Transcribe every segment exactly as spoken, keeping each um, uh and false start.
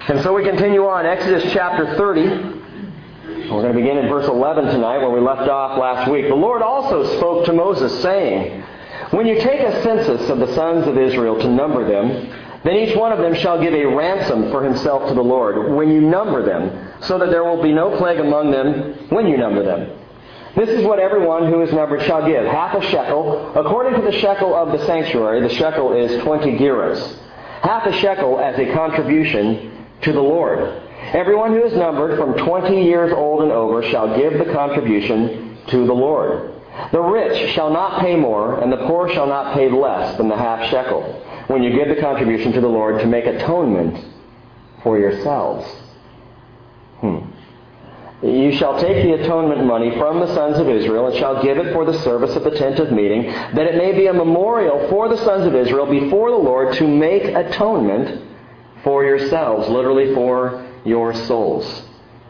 And so we continue on, Exodus chapter thirty. We're going to begin in verse eleven tonight where we left off last week. The Lord also spoke to Moses, saying, "When you take a census of the sons of Israel to number them, then each one of them shall give a ransom for himself to the Lord when you number them, so that there will be no plague among them when you number them. This is what everyone who is numbered shall give, half a shekel, according to the shekel of the sanctuary. The shekel is twenty gerahs. Half a shekel as a contribution to the Lord. Everyone who is numbered from twenty years old and over shall give the contribution to the Lord. The rich shall not pay more, and the poor shall not pay less than the half shekel, when you give the contribution to the Lord to make atonement for yourselves." Hmm. "You shall take the atonement money from the sons of Israel, and shall give it for the service of the tent of meeting, that it may be a memorial for the sons of Israel before the Lord to make atonement for yourselves," literally for your souls.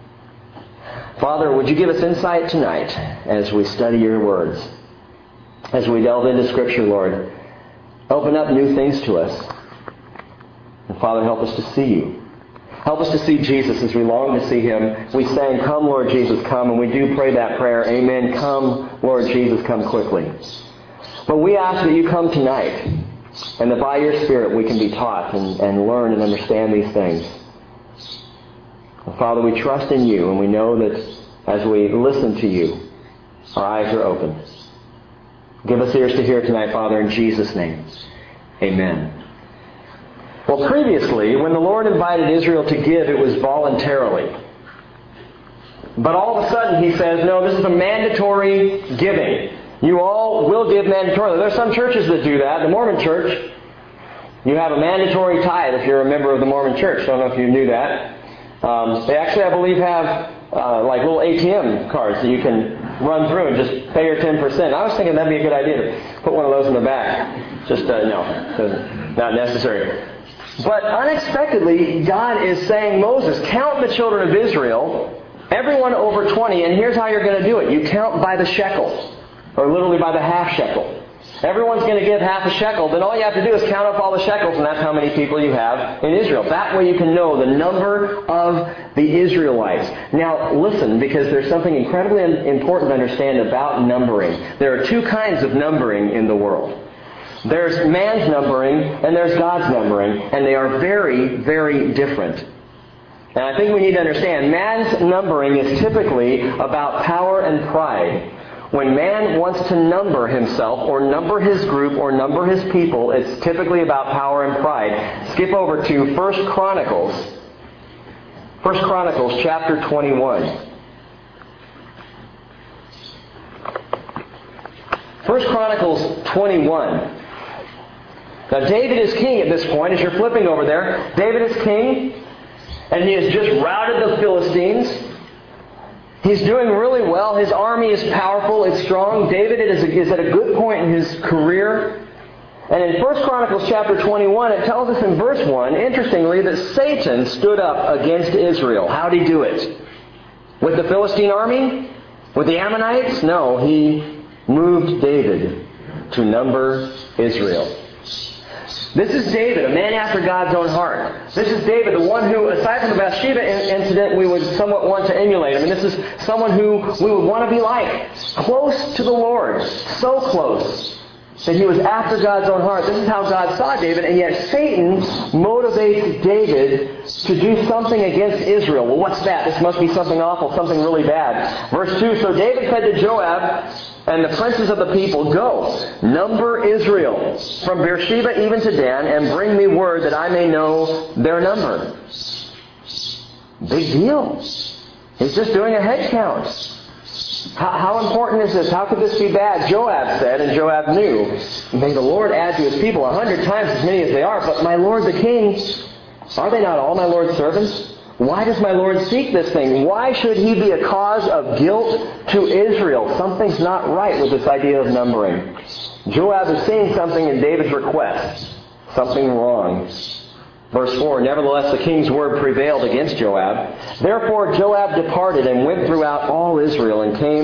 Father, would you give us insight tonight as we study your words, as we delve into Scripture, Lord. Open up new things to us. And Father, help us to see you. Help us to see Jesus as we long to see Him. We sang, "Come, Lord Jesus, come," and we do pray that prayer. Amen. Come, Lord Jesus, come quickly. But we ask that you come tonight, and that by your Spirit we can be taught and, and learn and understand these things. And Father, we trust in you, and we know that as we listen to you, our eyes are open. Give us ears to hear tonight, Father, in Jesus' name. Amen. Well, previously, when the Lord invited Israel to give, it was voluntarily. But all of a sudden, He says, no, this is a mandatory giving. You all will give mandatorily. There are some churches that do that. The Mormon Church, you have a mandatory tithe if you're a member of the Mormon Church. I don't know if you knew that. Um, they actually, I believe, have uh, like little A T M cards that you can run through and just pay your ten percent. I was thinking that'd be a good idea to put one of those in the back. Just, uh, no, not necessary. But unexpectedly, God is saying, Moses, count the children of Israel, everyone over twenty, and here's how you're going to do it. You count by the shekel, or literally by the half shekel. Everyone's going to give half a shekel. Then all you have to do is count up all the shekels, and that's how many people you have in Israel. That way you can know the number of the Israelites. Now listen, because there's something incredibly important to understand about numbering. There are two kinds of numbering in the world. There's man's numbering and there's God's numbering, and they are very, very different. And I think we need to understand, man's numbering is typically about power and pride. When man wants to number himself or number his group or number his people, it's typically about power and pride. Skip over to First Chronicles. First Chronicles chapter twenty-one. First Chronicles twenty-one. Now David is king at this point, as you're flipping over there. David is king, and he has just routed the Philistines. He's doing really well. His army is powerful, it's strong. David is, is at a good point in his career. And in First Chronicles chapter twenty-one, it tells us in verse one, interestingly, that Satan stood up against Israel. How did he do it? With the Philistine army? With the Ammonites? No, he moved David to number Israel. This is David, a man after God's own heart. This is David, the one who, aside from the Bathsheba incident, we would somewhat want to emulate him. And this is someone who we would want to be like. Close to the Lord. So close that he was after God's own heart. This is how God saw David, and yet Satan motivates David to do something against Israel. Well, what's that? This must be something awful, something really bad. Verse two, so David said to Joab and the princes of the people, go, number Israel from Beersheba even to Dan, and bring me word that I may know their number. Big deal. He's just doing a head count. How, how important is this? How could this be bad? Joab said, and Joab knew, may the Lord add to his people a hundred times as many as they are, but my lord the king, are they not all my lord's servants? Why does my Lord seek this thing? Why should he be a cause of guilt to Israel? Something's not right with this idea of numbering. Joab is seeing something in David's request. Something wrong. Verse four, nevertheless the king's word prevailed against Joab. Therefore Joab departed and went throughout all Israel and came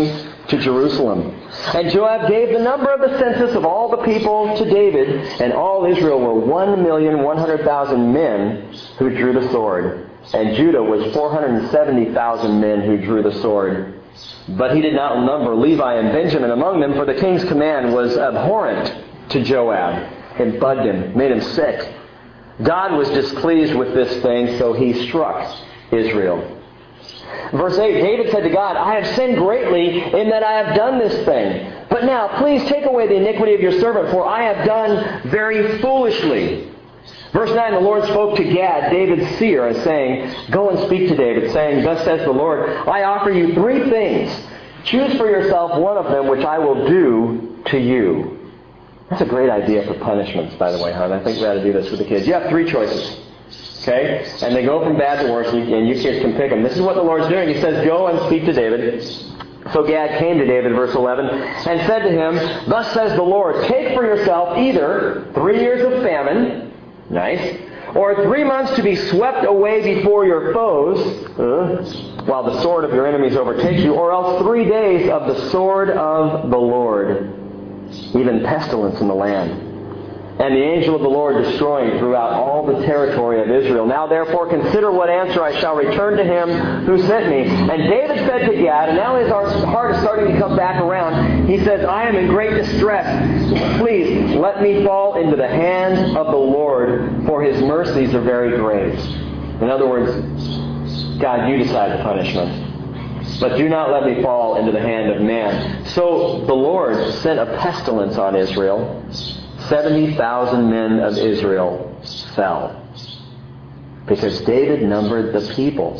to Jerusalem. And Joab gave the number of the census of all the people to David, and all Israel were one million one hundred thousand men who drew the sword. And Judah was four hundred seventy thousand men who drew the sword. But he did not number Levi and Benjamin among them, for the king's command was abhorrent to Joab. It bugged him, made him sick. God was displeased with this thing, so he struck Israel. Verse eight, David said to God, I have sinned greatly in that I have done this thing. But now, please take away the iniquity of your servant, for I have done very foolishly. Verse nine, the Lord spoke to Gad, David's seer, saying, Go and speak to David, saying, Thus says the Lord, I offer you three things. Choose for yourself one of them, which I will do to you. That's a great idea for punishments, by the way, hon. I think we ought to do this with the kids. You have three choices. Okay? And they go from bad to worse, and you, and you kids can pick them. This is what the Lord's doing. He says, Go and speak to David. So Gad came to David, verse eleven, and said to him, Thus says the Lord, Take for yourself either three years of famine, nice, or three months to be swept away before your foes, uh, while the sword of your enemies overtakes you, or else three days of the sword of the Lord, even pestilence in the land. And the angel of the Lord destroying throughout all the territory of Israel. Now therefore consider what answer I shall return to him who sent me. And David said to Gad, and now his heart is starting to come back around, he says, I am in great distress. Please let me fall into the hands of the Lord, for his mercies are very great. In other words, God, you decide the punishment. But do not let me fall into the hand of man. So the Lord sent a pestilence on Israel. Seventy thousand men of Israel fell, because David numbered the people.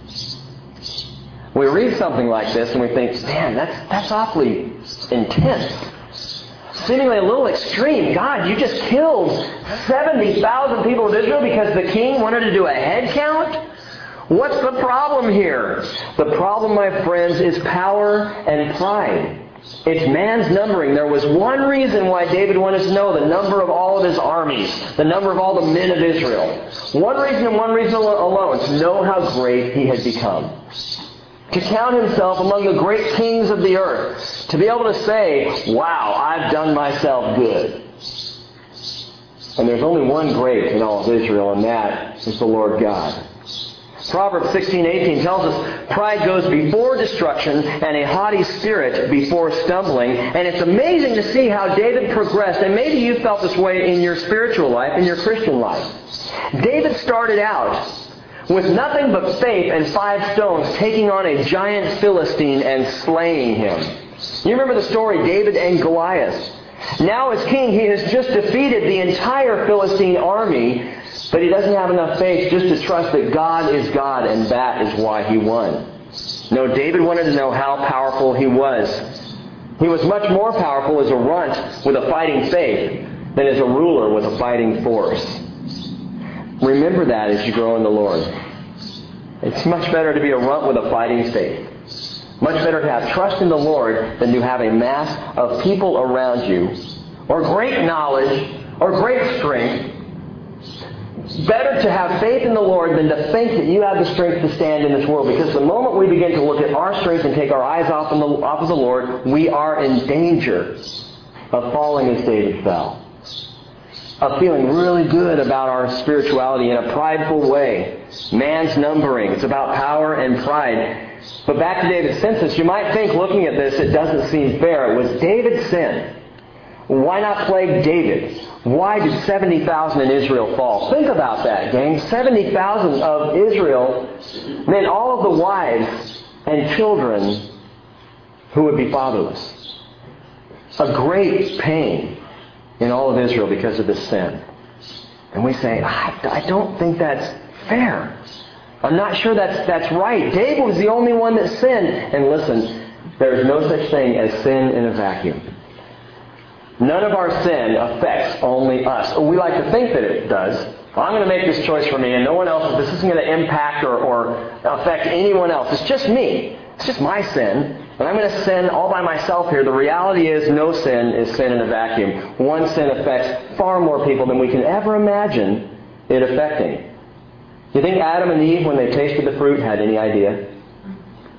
We read something like this and we think, man, that's, that's awfully intense. Seemingly a little extreme. God, you just killed seventy thousand people of Israel because the king wanted to do a head count? What's the problem here? The problem, my friends, is power and pride. It's man's numbering. There was one reason why David wanted to know the number of all of his armies, the number of all the men of Israel. One reason and one reason alone, to know how great he had become. To count himself among the great kings of the earth. To be able to say, wow, I've done myself good. And there's only one great in all of Israel, and that is the Lord God. Proverbs sixteen eighteen tells us, pride goes before destruction and a haughty spirit before stumbling. And it's amazing to see how David progressed. And maybe you felt this way in your spiritual life, in your Christian life. David started out with nothing but faith and five stones, taking on a giant Philistine and slaying him. You remember the story, David and Goliath. Now as king, he has just defeated the entire Philistine army. But he doesn't have enough faith just to trust that God is God, and that is why he won. No, David wanted to know how powerful he was. He was much more powerful as a runt with a fighting faith than as a ruler with a fighting force. Remember that as you grow in the Lord. It's much better to be a runt with a fighting faith. Much better to have trust in the Lord than to have a mass of people around you, or great knowledge, or great strength. Better to have faith in the Lord than to think that you have the strength to stand in this world. Because the moment we begin to look at our strength and take our eyes off, the, off of the Lord, we are in danger of falling as David fell. Of feeling really good about our spirituality in a prideful way. Man's numbering. It's about power and pride. But back to David's census, you might think looking at this, it doesn't seem fair. It was David's sin. Why not plague David? Why did seventy thousand in Israel fall? Think about that, gang. seventy thousand of Israel meant all of the wives and children who would be fatherless. A great pain in all of Israel because of this sin. And we say, I, I don't think that's fair. I'm not sure that's, that's right. David was the only one that sinned. And listen, there is no such thing as sin in a vacuum. None of our sin affects only us. We like to think that it does. Well, I'm going to make this choice for me and no one else. This isn't going to impact or, or affect anyone else. It's just me. It's just my sin. And I'm going to sin all by myself here. The reality is no sin is sin in a vacuum. One sin affects far more people than we can ever imagine it affecting. You think Adam and Eve, when they tasted the fruit, had any idea?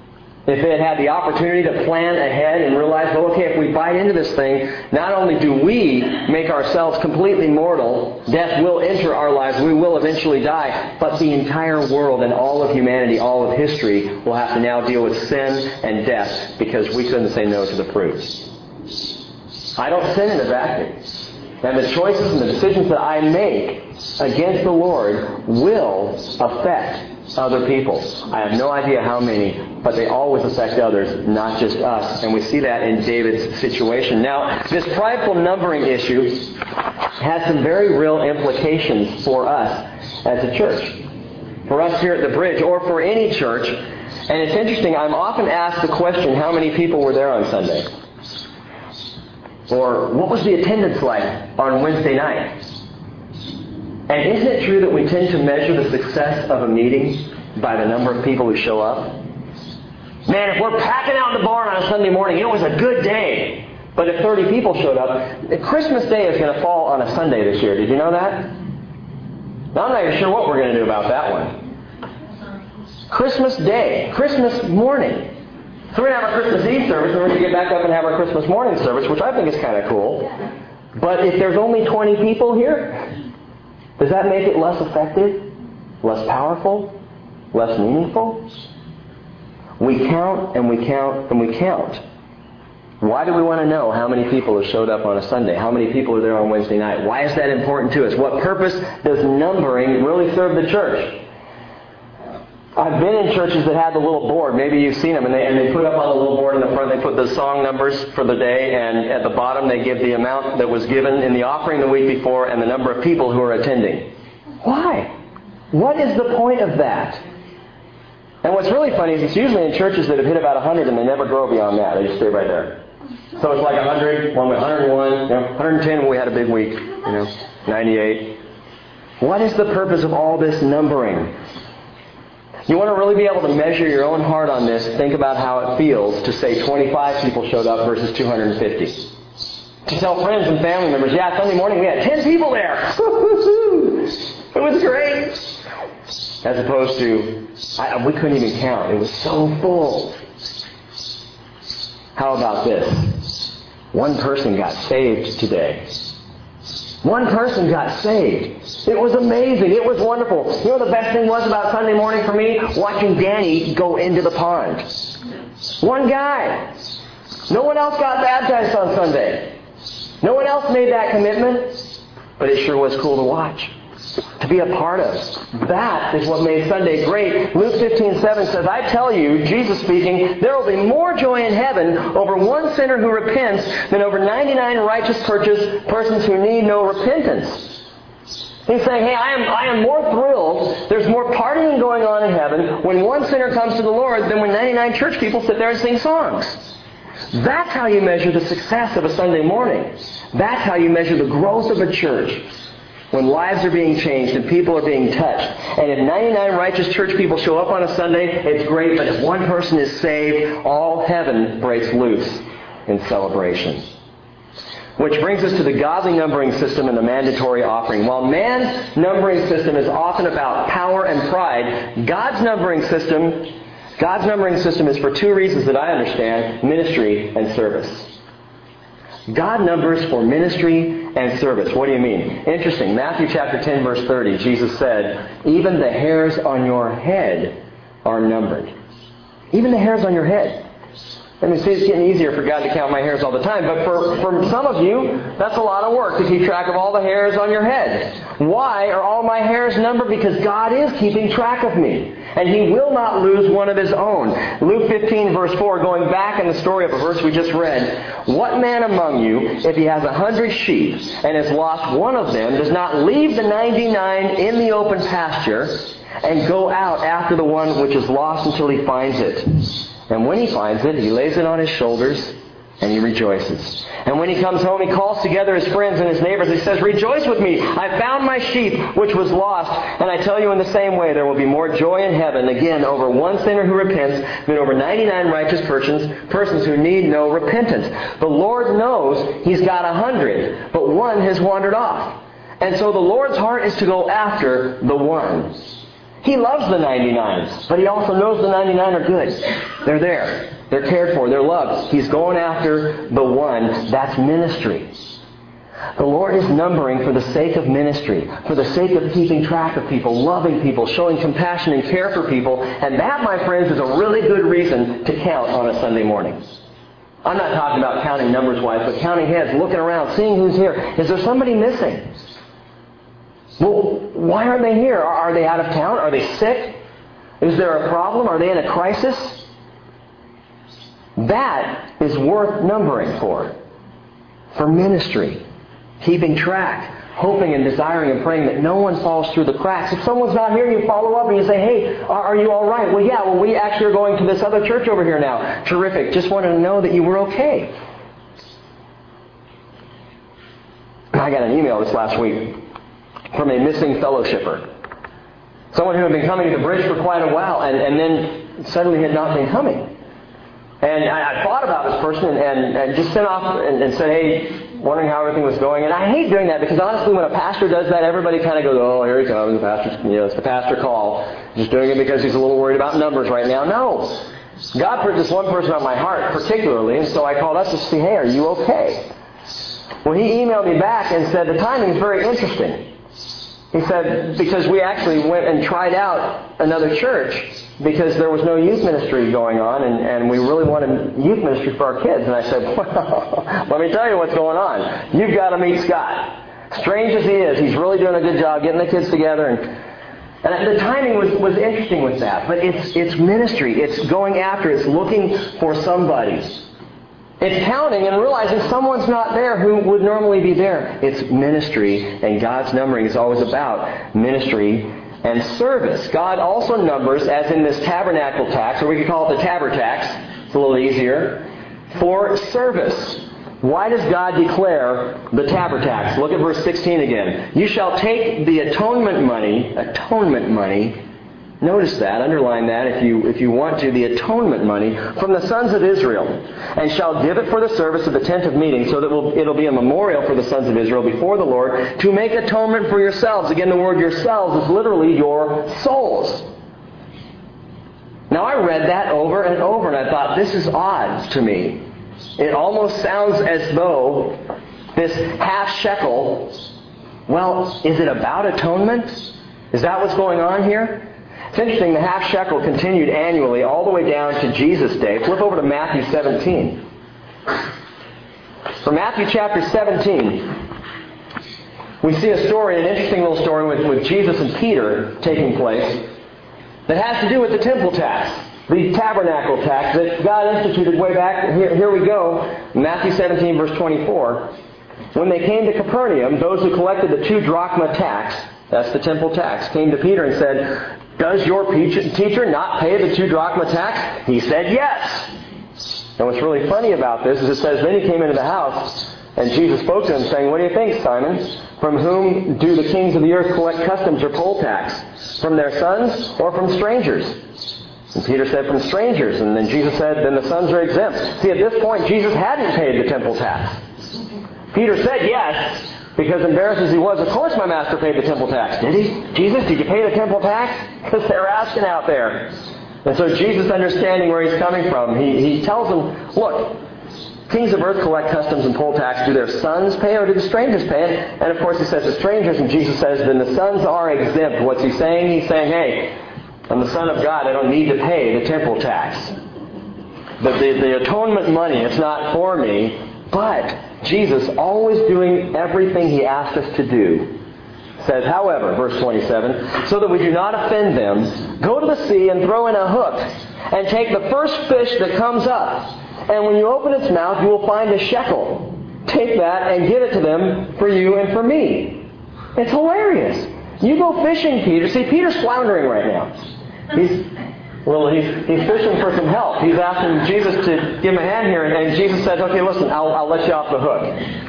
if they had had the opportunity to plan ahead and realize, well, okay, if we bite into this thing, not only do we make ourselves completely mortal, death will enter our lives, we will eventually die, but the entire world and all of humanity, all of history, will have to now deal with sin and death because we couldn't say no to the fruit. I don't sin in a vacuum. And the choices and the decisions that I make against the Lord will affect other people. I have no idea how many, but they always affect others, not just us. And we see that in David's situation. Now, this prideful numbering issue has some very real implications for us as a church. For us here at the Bridge, or for any church. And it's interesting, I'm often asked the question, how many people were there on Sunday? Or, what was the attendance like on Wednesday night? And isn't it true that we tend to measure the success of a meeting by the number of people who show up? Man, if we're packing out the barn on a Sunday morning, it was a good day. But if thirty people showed up, Christmas Day is going to fall on a Sunday this year. Did you know that? Now, I'm not even sure what we're going to do about that one. Christmas Day, Christmas morning. So we're going to have our Christmas Eve service, and we're going to get back up and have our Christmas morning service, which I think is kind of cool. But if there's only twenty people here, does that make it less effective, less powerful, less meaningful? We count and we count and we count. Why do we want to know how many people have showed up on a Sunday? How many people are there on Wednesday night? Why is that important to us? What purpose does numbering really serve the church? I've been in churches that had the little board. Maybe you've seen them. And they, and they put up on the little board in the front, they put the song numbers for the day. And at the bottom, they give the amount that was given in the offering the week before and the number of people who are attending. Why? What is the point of that? And what's really funny is it's usually in churches that have hit about one hundred and they never grow beyond that. They just stay right there. So it's like one hundred, one, one hundred one, you know, one hundred ten when we had a big week, you know, ninety-eight. What is the purpose of all this numbering? You want to really be able to measure your own heart on this, think about how it feels to say twenty-five people showed up versus two hundred fifty. To tell friends and family members, yeah, Sunday morning we had ten people there. It was great. As opposed to, I, we couldn't even count. It was so full. How about this? One person got saved today. One person got saved. It was amazing. It was wonderful. You know what the best thing was about Sunday morning for me? Watching Danny go into the pond. One guy. No one else got baptized on Sunday. No one else made that commitment. But it sure was cool to watch. To be a part of. That is what made Sunday great. Luke fifteen seven says, I tell you, Jesus speaking, there will be more joy in heaven over one sinner who repents than over ninety-nine righteous persons who need no repentance. He's saying, hey, I am, I am more thrilled, there's more partying going on in heaven when one sinner comes to the Lord than when ninety-nine church people sit there and sing songs. That's how you measure the success of a Sunday morning. That's how you measure the growth of a church. When lives are being changed and people are being touched. And if ninety-nine righteous church people show up on a Sunday, it's great. But if one person is saved, all heaven breaks loose in celebration. Which brings us to the godly numbering system and the mandatory offering. While man's numbering system is often about power and pride, God's numbering system, God's numbering system is for two reasons that I understand: ministry and service. God numbers for ministry and service. What do you mean? Interesting. Matthew chapter ten, verse thirty, Jesus said, even the hairs on your head are numbered. Even the hairs on your head. I mean, see, it's getting easier for God to count my hairs all the time, but for, for some of you, that's a lot of work to keep track of all the hairs on your head. Why are all my hairs numbered? Because God is keeping track of me. And He will not lose one of His own. Luke fifteen, verse four, going back in the story of a verse we just read, what man among you, if he has a hundred sheep and has lost one of them, does not leave the ninety-nine in the open pasture and go out after the one which is lost until he finds it? And when he finds it, he lays it on his shoulders and he rejoices. And when he comes home, he calls together his friends and his neighbors. He says, rejoice with me. I found my sheep which was lost. And I tell you, in the same way, there will be more joy in heaven, again, over one sinner who repents than over ninety-nine righteous persons, persons who need no repentance. The Lord knows He's got a hundred, but one has wandered off. And so the Lord's heart is to go after the one. He loves the ninety-nines, but He also knows the ninety-nine are good. They're there. They're cared for. They're loved. He's going after the one. That's ministry. The Lord is numbering for the sake of ministry, for the sake of keeping track of people, loving people, showing compassion and care for people. And that, my friends, is a really good reason to count on a Sunday morning. I'm not talking about counting numbers-wise, but counting heads, looking around, seeing who's here. Is there somebody missing? Well, why aren't they here? Are they out of town? Are they sick? Is there a problem? Are they in a crisis? That is worth numbering for. For ministry. Keeping track. Hoping and desiring and praying that no one falls through the cracks. If someone's not here, you follow up and you say, hey, are, are you all right? Well, yeah, well, we actually are going to this other church over here now. Terrific. Just wanted to know that you were okay. I got an email this last week from a missing fellowshipper. Someone who had been coming to the bridge for quite a while and, and then suddenly had not been coming. And I, I thought about this person and, and, and just sent off and, and said, hey, wondering how everything was going. And I hate doing that because honestly when a pastor does that, everybody kind of goes, oh, here he comes, the pastor, you know, it's the pastor call. Just doing it because he's a little worried about numbers right now. No. God put this one person on my heart particularly, and so I called us to see, hey, are you okay? Well, he emailed me back and said, the timing is very interesting. He said, because we actually went and tried out another church because there was no youth ministry going on, and, and we really wanted youth ministry for our kids. And I said, well, let me tell you what's going on. You've got to meet Scott. Strange as he is, he's really doing a good job getting the kids together. And, and the timing was, was interesting with that. But it's, it's ministry. It's going after. It's looking for somebody. It's counting and realizing someone's not there who would normally be there. It's ministry, and God's numbering is always about ministry and service. God also numbers, as in this tabernacle tax, or we could call it the taber tax, it's a little easier, for service. Why does God declare the taber tax? Look at verse sixteen again. You shall take the atonement money, atonement money, notice that, underline that if you if you want to, the atonement money from the sons of Israel, and shall give it for the service of the tent of meeting, so that will, it'll be a memorial for the sons of Israel before the Lord, to make atonement for yourselves. Again, the word yourselves is literally your souls. Now, I read that over and over, and I thought, this is odd to me. It almost sounds as though this half shekel, well, is it about atonement? Is that what's going on here? It's interesting, the half shekel continued annually all the way down to Jesus' day. Flip over to Matthew seventeen. For Matthew chapter seventeen, we see a story, an interesting little story with, with Jesus and Peter taking place that has to do with the temple tax, the tabernacle tax that God instituted way back. Here, here we go, Matthew seventeen, verse twenty-four. When they came to Capernaum, those who collected the two drachma tax, that's the temple tax, came to Peter and said, does your teacher not pay the two drachma tax? He said, yes. And what's really funny about this is it says, then he came into the house, and Jesus spoke to him, saying, what do you think, Simon? From whom do the kings of the earth collect customs or poll tax? From their sons or from strangers? And Peter said, from strangers. And then Jesus said, then the sons are exempt. See, at this point, Jesus hadn't paid the temple tax. Peter said, yes. Because embarrassed as he was, of course my master paid the temple tax. Did he? Jesus, did you pay the temple tax? Because they're asking out there. And so Jesus, understanding where he's coming from, he, he tells them, look, kings of earth collect customs and poll tax. Do their sons pay or do the strangers pay? And of course he says the strangers, and Jesus says, then the sons are exempt. What's he saying? He's saying, hey, I'm the Son of God. I don't need to pay the temple tax. But the, the atonement money, it's not for me. But Jesus, always doing everything he asked us to do, says, however, verse twenty-seven, so that we do not offend them, go to the sea and throw in a hook, and take the first fish that comes up. And when you open its mouth, you will find a shekel. Take that and give it to them for you and for me. It's hilarious. You go fishing, Peter. See, Peter's floundering right now. He's... Well, he's, he's fishing for some help. He's asking Jesus to give him a hand here. And, and Jesus says, okay, listen, I'll, I'll let you off the hook.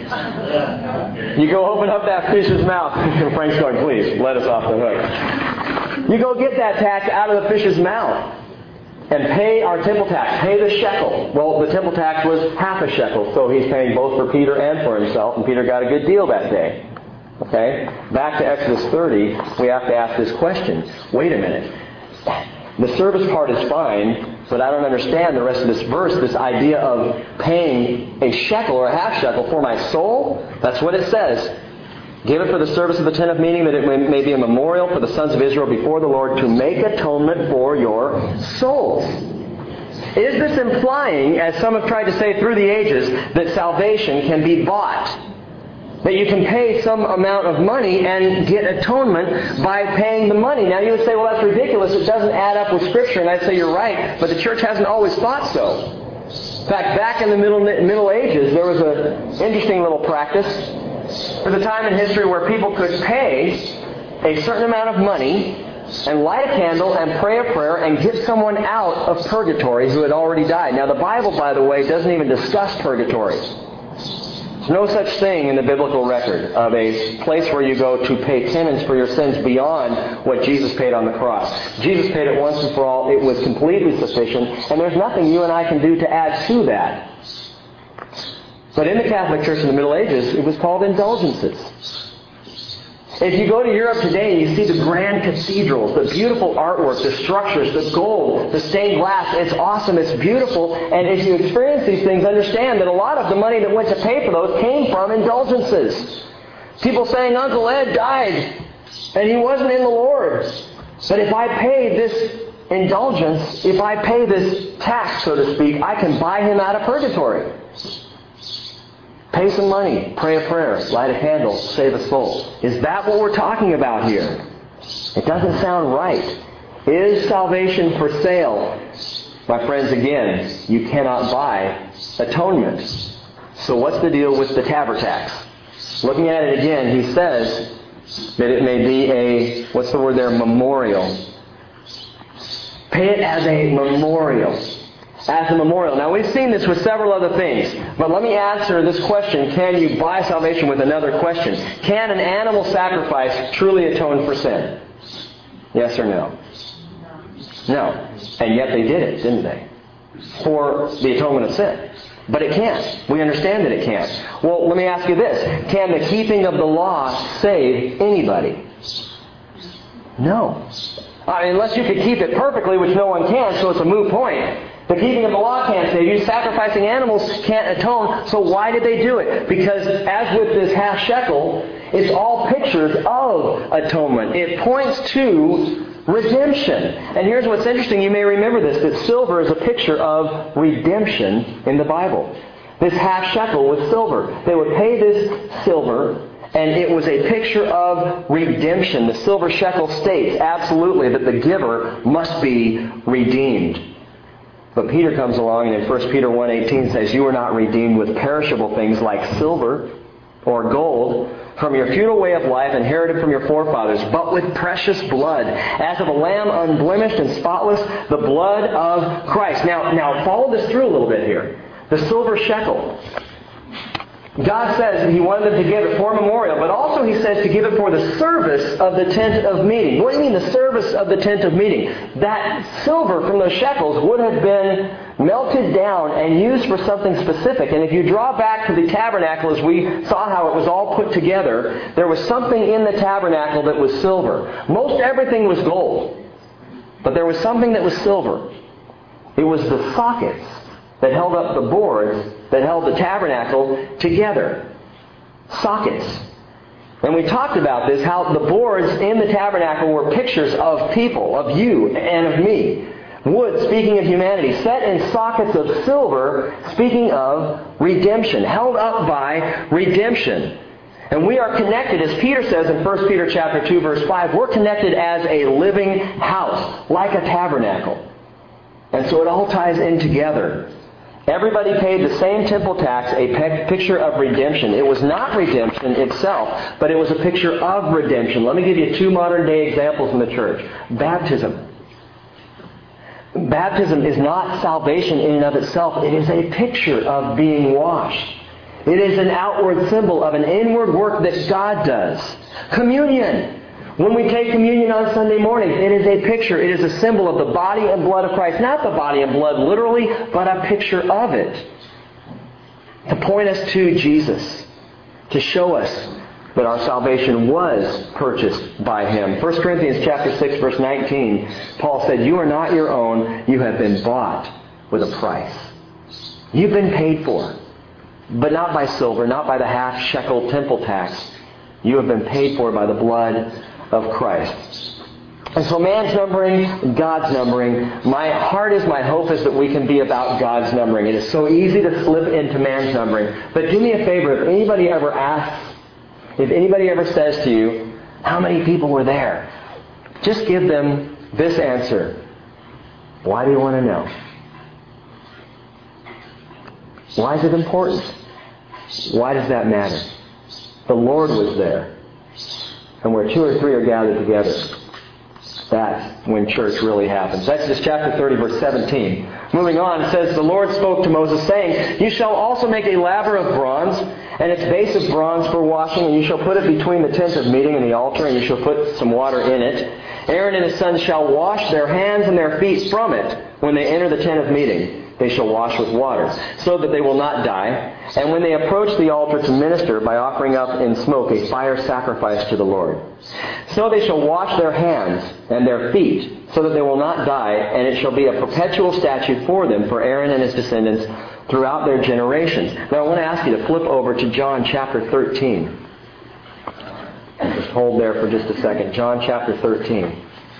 Okay? You go open up that fish's mouth. And Frank's going, please, let us off the hook. You go get that tax out of the fish's mouth. And pay our temple tax. Pay the shekel. Well, the temple tax was half a shekel. So he's paying both for Peter and for himself. And Peter got a good deal that day. Okay? Back to Exodus thirty, we have to ask this question. Wait a minute. The service part is fine, but I don't understand the rest of this verse, this idea of paying a shekel or a half shekel for my soul. That's what it says. Give it for the service of the tent of meeting, that it may be a memorial for the sons of Israel before the Lord to make atonement for your souls. Is this implying, as some have tried to say through the ages, that salvation can be bought? That you can pay some amount of money and get atonement by paying the money. Now you would say, well, that's ridiculous. It doesn't add up with Scripture. And I'd say you're right, but the church hasn't always thought so. In fact, back in the Middle, middle Ages, there was an interesting little practice. There's a time in history where people could pay a certain amount of money and light a candle and pray a prayer and get someone out of purgatory who had already died. Now the Bible, by the way, doesn't even discuss purgatory. There's no such thing in the biblical record of a place where you go to pay penance for your sins beyond what Jesus paid on the cross. Jesus paid it once and for all. It was completely sufficient, and there's nothing you and I can do to add to that. But in the Catholic Church in the Middle Ages, it was called indulgences. If you go to Europe today and you see the grand cathedrals, the beautiful artwork, the structures, the gold, the stained glass, it's awesome, it's beautiful. And if you experience these things, understand that a lot of the money that went to pay for those came from indulgences. People saying, Uncle Ed died and he wasn't in the Lord. But if I pay this indulgence, if I pay this tax, so to speak, I can buy him out of purgatory. Pay some money, pray a prayer, light a candle, save a soul. Is that what we're talking about here? It doesn't sound right. Is salvation for sale? My friends, again, you cannot buy atonement. So what's the deal with the tabor tax? Looking at it again, he says that it may be a, what's the word there, memorial. Pay it as a memorial. As a memorial. Now, we've seen this with several other things, but let me answer this question. Can you buy salvation with another question? Can an animal sacrifice truly atone for sin? Yes or no? No. And yet they did it, didn't they? For the atonement of sin. But it can't. We understand that it can't. Well, let me ask you this. Can the keeping of the law save anybody? No. I mean, unless you could keep it perfectly, which no one can, so it's a moot point. The keeping of the law can't save you. Sacrificing animals can't atone. So why did they do it? Because as with this half shekel, it's all pictures of atonement. It points to redemption. And here's what's interesting. You may remember this, that silver is a picture of redemption in the Bible. This half shekel with silver. They would pay this silver, and it was a picture of redemption. The silver shekel states absolutely that the giver must be redeemed. But Peter comes along and in First Peter one eighteen says, you are not redeemed with perishable things like silver or gold from your futile way of life inherited from your forefathers, but with precious blood, as of a lamb unblemished and spotless, the blood of Christ. Now, now follow this through a little bit here. The silver shekel. God says that He wanted them to give it for a memorial, but also He says to give it for the service of the tent of meeting. What do you mean the service of the tent of meeting? That silver from those shekels would have been melted down and used for something specific. And if you draw back to the tabernacle, as we saw how it was all put together, there was something in the tabernacle that was silver. Most everything was gold, but there was something that was silver. It was the sockets that held up the boards that held the tabernacle together. Sockets. And we talked about this, how the boards in the tabernacle were pictures of people, of you and of me. Wood, speaking of humanity, set in sockets of silver, speaking of redemption, held up by redemption. And we are connected, as Peter says in First Peter chapter two, verse five, we're connected as a living house, like a tabernacle. And so it all ties in together. Everybody paid the same temple tax, a pe- picture of redemption. It was not redemption itself, but it was a picture of redemption. Let me give you two modern day examples in the church. Baptism. Baptism is not salvation in and of itself. It is a picture of being washed. It is an outward symbol of an inward work that God does. Communion. When we take communion on Sunday mornings, it is a picture, it is a symbol of the body and blood of Christ. Not the body and blood literally, but a picture of it. To point us to Jesus. To show us that our salvation was purchased by Him. First Corinthians chapter six, verse nineteen, Paul said, "You are not your own, you have been bought with a price." You've been paid for, but not by silver, not by the half shekel temple tax. You have been paid for by the blood of Christ. And so man's numbering, God's numbering. My heart is, my hope is that we can be about God's numbering. It is so easy to slip into man's numbering. But do me a favor, if anybody ever asks, if anybody ever says to you, how many people were there? Just give them this answer. Why do you want to know? Why is it important? Why does that matter? The Lord was there. And where two or three are gathered together, that's when church really happens. Exodus chapter thirty, verse seventeen. Moving on, it says, "The Lord spoke to Moses, saying, You shall also make a laver of bronze, and its base of bronze for washing, and you shall put it between the tent of meeting and the altar, and you shall put some water in it. Aaron and his sons shall wash their hands and their feet from it when they enter the tent of meeting. They shall wash with water, so that they will not die. And when they approach the altar to minister by offering up in smoke a fire sacrifice to the Lord. So they shall wash their hands and their feet, so that they will not die, and it shall be a perpetual statute for them, for Aaron and his descendants, throughout their generations." Now I want to ask you to flip over to John chapter thirteen. Just hold there for just a second. John chapter thirteen.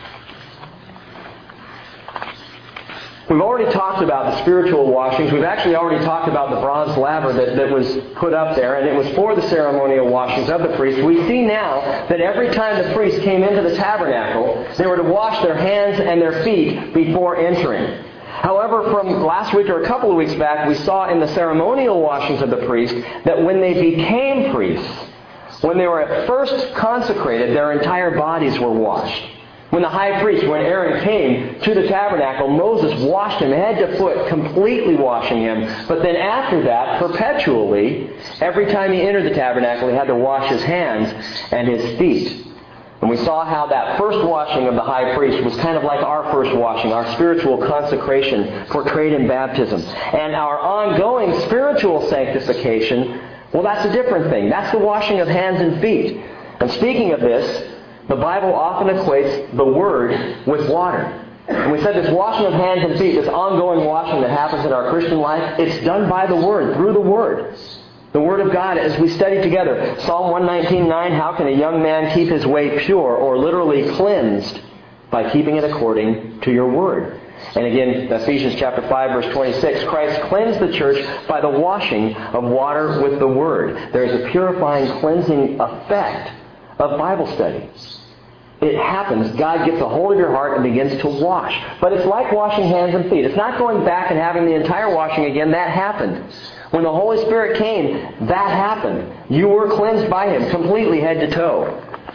We've already talked about the spiritual washings. We've actually already talked about the bronze laver that, that was put up there, and it was for the ceremonial washings of the priest. We see now that every time the priest came into the tabernacle, they were to wash their hands and their feet before entering. However, from last week or a couple of weeks back, we saw in the ceremonial washings of the priest that when they became priests, when they were at first consecrated, their entire bodies were washed. When the high priest, when Aaron came to the tabernacle, Moses washed him head to foot, completely washing him. But then after that, perpetually, every time he entered the tabernacle, he had to wash his hands and his feet. And we saw how that first washing of the high priest was kind of like our first washing, our spiritual consecration portrayed in baptism. And our ongoing spiritual sanctification, well, that's a different thing. That's the washing of hands and feet. And speaking of this, the Bible often equates the Word with water. And we said this washing of hands and feet, this ongoing washing that happens in our Christian life, it's done by the Word, through the Word. The Word of God, as we study together. Psalm one nineteen nine, "How can a young man keep his way pure," or literally cleansed, "by keeping it according to your Word." And again, Ephesians chapter five, verse twenty-six, "Christ cleansed the church by the washing of water with the Word." There is a purifying, cleansing effect of Bible study. It happens. God gets a hold of your heart and begins to wash. But it's like washing hands and feet. It's not going back and having the entire washing again. That happened. When the Holy Spirit came, that happened. You were cleansed by Him completely head to toe.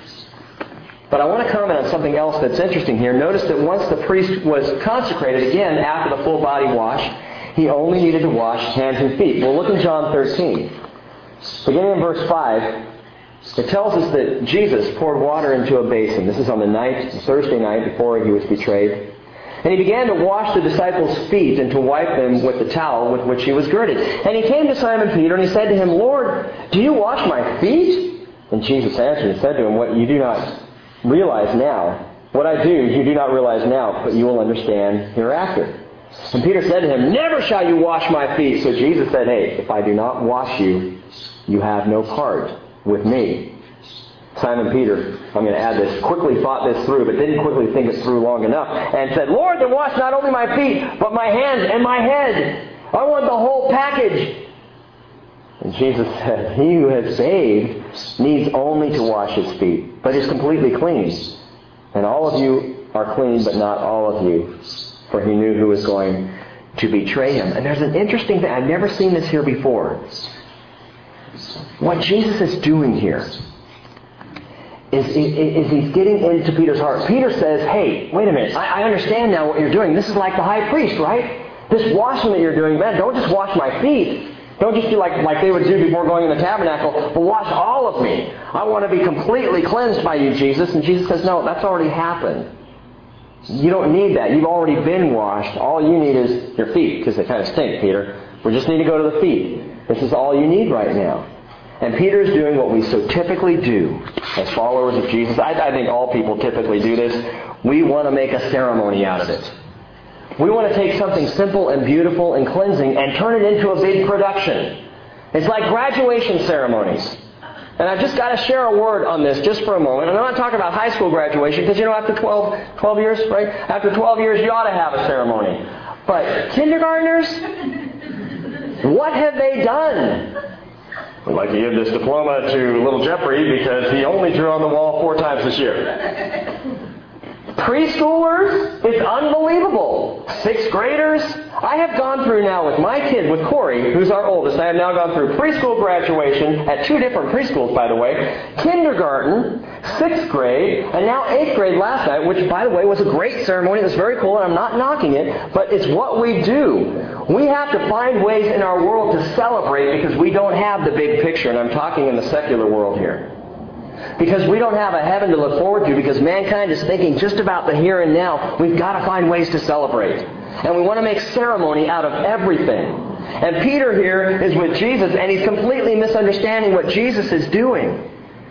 But I want to comment on something else that's interesting here. Notice that once the priest was consecrated, again, after the full body wash, he only needed to wash hands and feet. Well, look in John thirteen. Beginning in verse five, it tells us that Jesus poured water into a basin. This is on the night, Thursday night, before He was betrayed. And He began to wash the disciples' feet and to wipe them with the towel with which He was girded. And He came to Simon Peter and He said to him, "Lord, do you wash my feet?" And Jesus answered and said to him, "What you do not realize now, what I do you do not realize now, but you will understand hereafter." And Peter said to Him, "Never shall you wash my feet." So Jesus said, "Hey, if I do not wash you, you have no part with me." Simon Peter, I'm going to add this, quickly thought this through, but didn't quickly think it through long enough, and said, "Lord, then wash not only my feet, but my hands and my head. I want the whole package." And Jesus said, "He who has bathed needs only to wash his feet, but is completely clean. And all of you are clean, but not all of you." For He knew who was going to betray Him. And there's an interesting thing. I've never seen this here before. What Jesus is doing here is, is He's getting into Peter's heart. Peter says, "Hey, wait a minute. I, I understand now what you're doing. This is like the high priest, right? This washing that you're doing, man, don't just wash my feet. Don't just do like, like they would do before going in the tabernacle, but wash all of me. I want to be completely cleansed by you, Jesus." And Jesus says, "No, that's already happened. You don't need that. You've already been washed. All you need is your feet," because they kind of stink, Peter. We just need to go to the feet. This is all you need right now. And Peter's doing what we so typically do as followers of Jesus. I, I think all people typically do this. We want to make a ceremony out of it. We want to take something simple and beautiful and cleansing and turn it into a big production. It's like graduation ceremonies. And I've just got to share a word on this just for a moment. And I'm not talking about high school graduation because, you know, after twelve, twelve years, right? After twelve years, you ought to have a ceremony. But kindergartners, what have they done? We'd like to give this diploma to little Jeffrey because he only drew on the wall four times this year. Preschoolers, it's unbelievable. Sixth graders, I have gone through now with my kid, with Corey, who's our oldest, I have now gone through preschool graduation at two different preschools, by the way, kindergarten, sixth grade, and now eighth grade last night, which, by the way, was a great ceremony. It was very cool, and I'm not knocking it, but it's what we do. We have to find ways in our world to celebrate because we don't have the big picture, and I'm talking in the secular world here. Because we don't have a heaven to look forward to, because mankind is thinking just about the here and now. We've got to find ways to celebrate. And we want to make ceremony out of everything. And Peter here is with Jesus, and he's completely misunderstanding what Jesus is doing.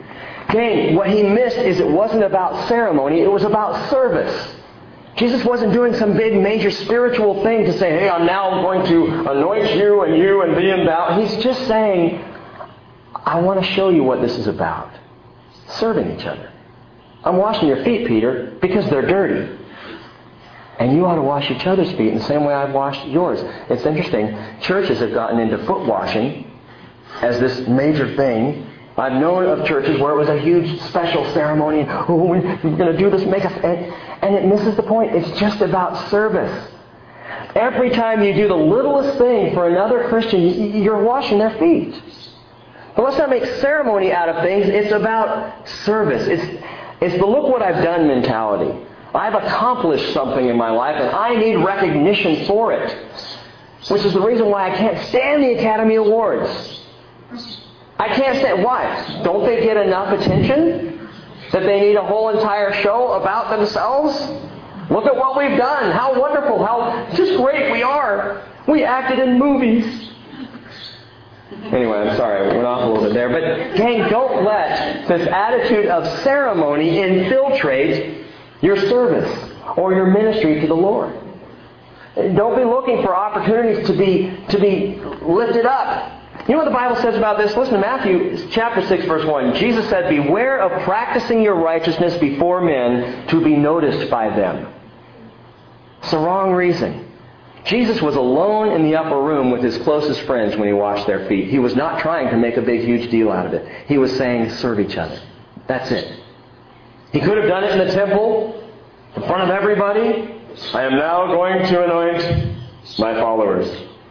Gang, what he missed is it wasn't about ceremony, it was about service. Jesus wasn't doing some big major spiritual thing to say, hey, I'm now going to anoint you and you and thee and thou. He's just saying, I want to show you what this is about. Serving each other. I'm washing your feet, Peter, because they're dirty. And you ought to wash each other's feet in the same way I've washed yours. It's interesting. Churches have gotten into foot washing as this major thing. I've known of churches where it was a huge special ceremony. Oh, we're going to do this, make us... And, and it misses the point. It's just about service. Every time you do the littlest thing for another Christian, you're washing their feet. But let's not make ceremony out of things. It's about service. It's, it's the look what I've done mentality. I've accomplished something in my life and I need recognition for it. Which is the reason why I can't stand the Academy Awards. I can't stand... Why? Don't they get enough attention? That they need a whole entire show about themselves? Look at what we've done. How wonderful. How just great we are. We acted in movies. Anyway, I'm sorry, we went off a little bit there. But, gang, don't let this attitude of ceremony infiltrate your service or your ministry to the Lord. Don't be looking for opportunities to be to be lifted up. You know what the Bible says about this? Listen to Matthew chapter six, verse one. Jesus said, beware of practicing your righteousness before men to be noticed by them. It's the wrong reason. Jesus was alone in the upper room with his closest friends when he washed their feet. He was not trying to make a big, huge deal out of it. He was saying, serve each other. That's it. He could have done it in the temple, in front of everybody. I am now going to anoint my followers.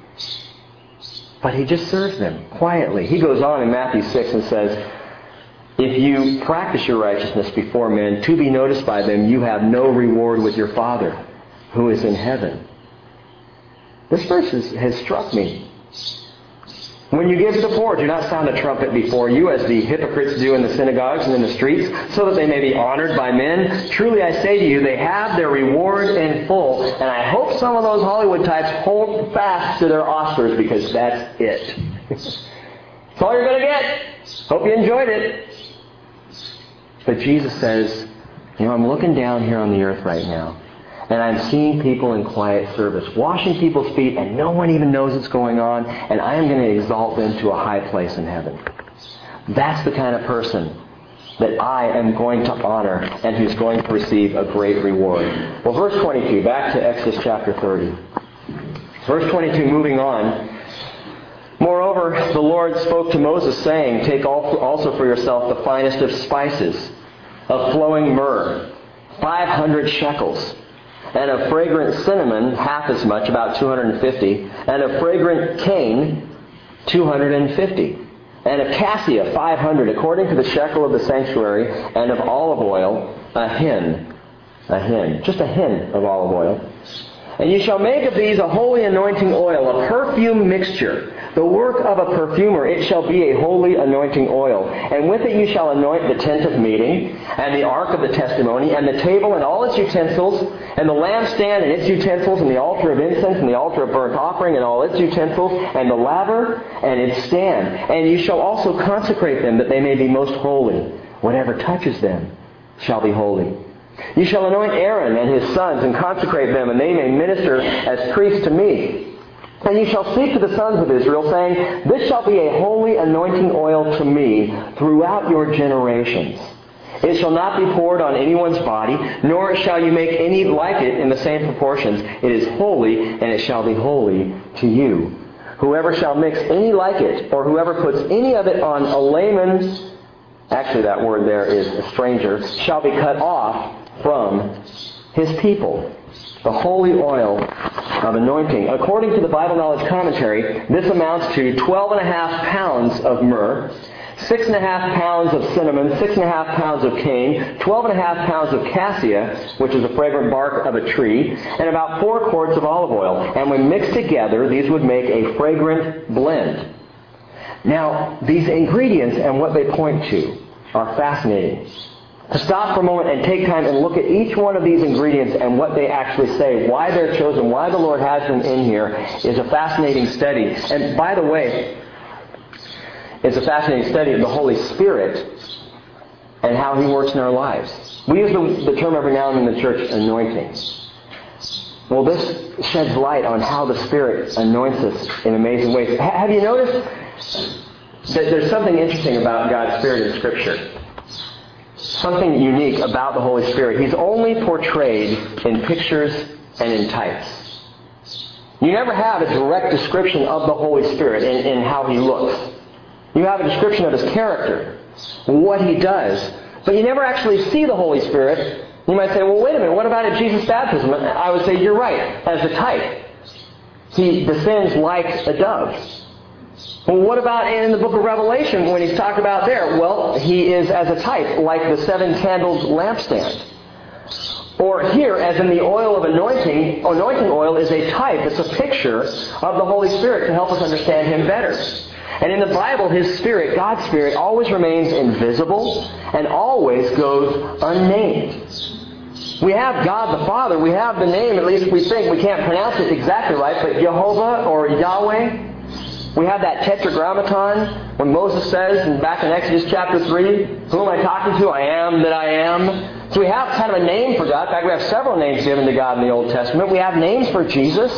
But he just serves them quietly. He goes on in Matthew six and says, if you practice your righteousness before men to be noticed by them, you have no reward with your Father who is in heaven. This verse is, has struck me. When you give to the poor, do not sound a trumpet before you, as the hypocrites do in the synagogues and in the streets, so that they may be honored by men. Truly I say to you, they have their reward in full. And I hope some of those Hollywood types hold fast to their Oscars, because that's it. That's all you're going to get. Hope you enjoyed it. But Jesus says, you know, I'm looking down here on the earth right now. And I'm seeing people in quiet service, washing people's feet, and no one even knows what's going on, and I am going to exalt them to a high place in heaven. That's the kind of person that I am going to honor and who's going to receive a great reward. Well, verse twenty-two, back to Exodus chapter thirty. Verse twenty-two, moving on. Moreover, the Lord spoke to Moses, saying, take also for yourself the finest of spices, of flowing myrrh, five hundred shekels, and of fragrant cinnamon, half as much, about two hundred fifty, and of fragrant cane, two hundred fifty, and of cassia, five hundred, according to the shekel of the sanctuary, and of olive oil, a hin, a hin, just a hin of olive oil. And you shall make of these a holy anointing oil, a perfume mixture, The work of a perfumer, it shall be a holy anointing oil. And with it you shall anoint the tent of meeting, and the ark of the testimony, and the table and all its utensils, and the lampstand and its utensils, and the altar of incense, and the altar of burnt offering, and all its utensils, and the laver and its stand. And you shall also consecrate them, that they may be most holy. Whatever touches them shall be holy. You shall anoint Aaron and his sons, and consecrate them, and they may minister as priests to me. And you shall speak to the sons of Israel, saying, This shall be a holy anointing oil to me throughout your generations. It shall not be poured on anyone's body, nor shall you make any like it in the same proportions. It is holy, and it shall be holy to you. Whoever shall mix any like it, or whoever puts any of it on a layman, actually that word there is a stranger, shall be cut off from his people. The holy oil of anointing. According to the Bible Knowledge Commentary, this amounts to twelve and a half pounds of myrrh, six and a half pounds of cinnamon, six and a half pounds of cane, twelve and a half pounds of cassia, which is a fragrant bark of a tree, and about four quarts of olive oil. And when mixed together, these would make a fragrant blend. Now, these ingredients and what they point to are fascinating. To stop for a moment and take time and look at each one of these ingredients and what they actually say, why they're chosen, why the Lord has them in here, is a fascinating study. And by the way, it's a fascinating study of the Holy Spirit and how He works in our lives. We use the, the term every now and then in the church, anointing. Well, this sheds light on how the Spirit anoints us in amazing ways. H- have you noticed that there's something interesting about God's Spirit in Scripture? Something unique about the Holy Spirit. He's only portrayed in pictures and in types. You never have a direct description of the Holy Spirit in, in how He looks. You have a description of His character, what He does, but you never actually see the Holy Spirit. You might say, well, wait a minute, what about at Jesus' baptism? I would say, you're right, as a type. He descends like a dove. Well, what about in the book of Revelation when He's talked about there? Well, He is as a type, like the seven-candled lampstand. Or here, as in the oil of anointing, anointing oil is a type, it's a picture of the Holy Spirit to help us understand Him better. And in the Bible, His Spirit, God's Spirit, always remains invisible and always goes unnamed. We have God the Father, we have the name, at least we think, we can't pronounce it exactly right, but Jehovah or Yahweh. We have that tetragrammaton when Moses says back in Exodus chapter three, who am I talking to? I am that I am. So we have kind of a name for God. In fact, we have several names given to God in the Old Testament. We have names for Jesus.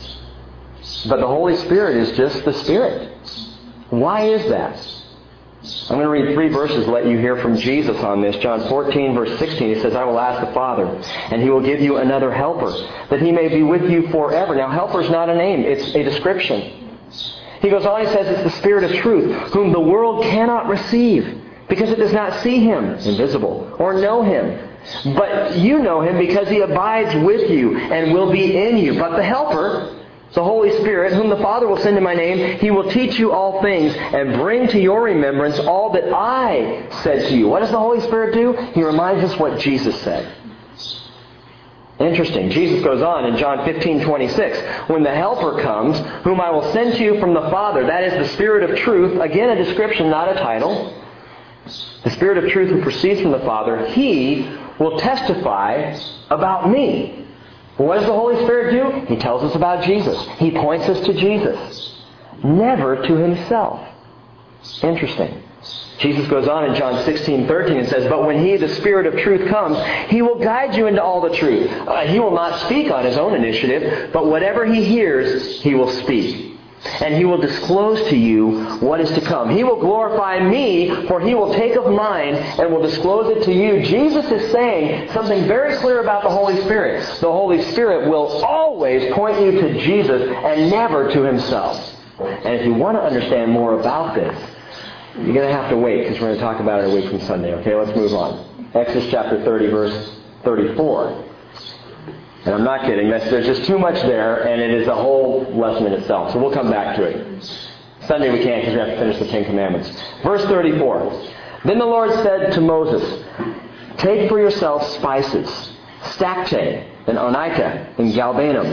But the Holy Spirit is just the Spirit. Why is that? I'm going to read three verses to let you hear from Jesus on this. John fourteen, verse sixteen, He says, I will ask the Father, and He will give you another helper, that He may be with you forever. Now, helper is not a name. It's a description. He goes on, He says, it's the Spirit of truth, whom the world cannot receive, because it does not see Him, invisible, or know Him. But you know Him because He abides with you and will be in you. But the Helper, the Holy Spirit, whom the Father will send in my name, He will teach you all things and bring to your remembrance all that I said to you. What does the Holy Spirit do? He reminds us what Jesus said. Interesting. Jesus goes on in John fifteen twenty-six, when the Helper comes, whom I will send to you from the Father, that is the Spirit of truth, again a description, not a title, the Spirit of truth who proceeds from the Father, He will testify about me. What does the Holy Spirit do? He tells us about Jesus. He points us to Jesus, never to Himself. Interesting. Jesus goes on in John sixteen thirteen and says, but when He, the Spirit of truth, comes, He will guide you into all the truth. Uh, he will not speak on His own initiative, but whatever He hears, He will speak. And He will disclose to you what is to come. He will glorify me, for He will take of mine and will disclose it to you. Jesus is saying something very clear about the Holy Spirit. The Holy Spirit will always point you to Jesus and never to Himself. And if you want to understand more about this, you're going to have to wait, because we're going to talk about it a week from Sunday. Okay, let's move on. Exodus chapter thirty, verse thirty-four. And I'm not kidding. That's, there's just too much there, and it is a whole lesson in itself. So we'll come back to it. Sunday we can't, because we have to finish the Ten Commandments. Verse thirty-four. Then the Lord said to Moses, take for yourself spices, stacte, and onycha, and galbanum,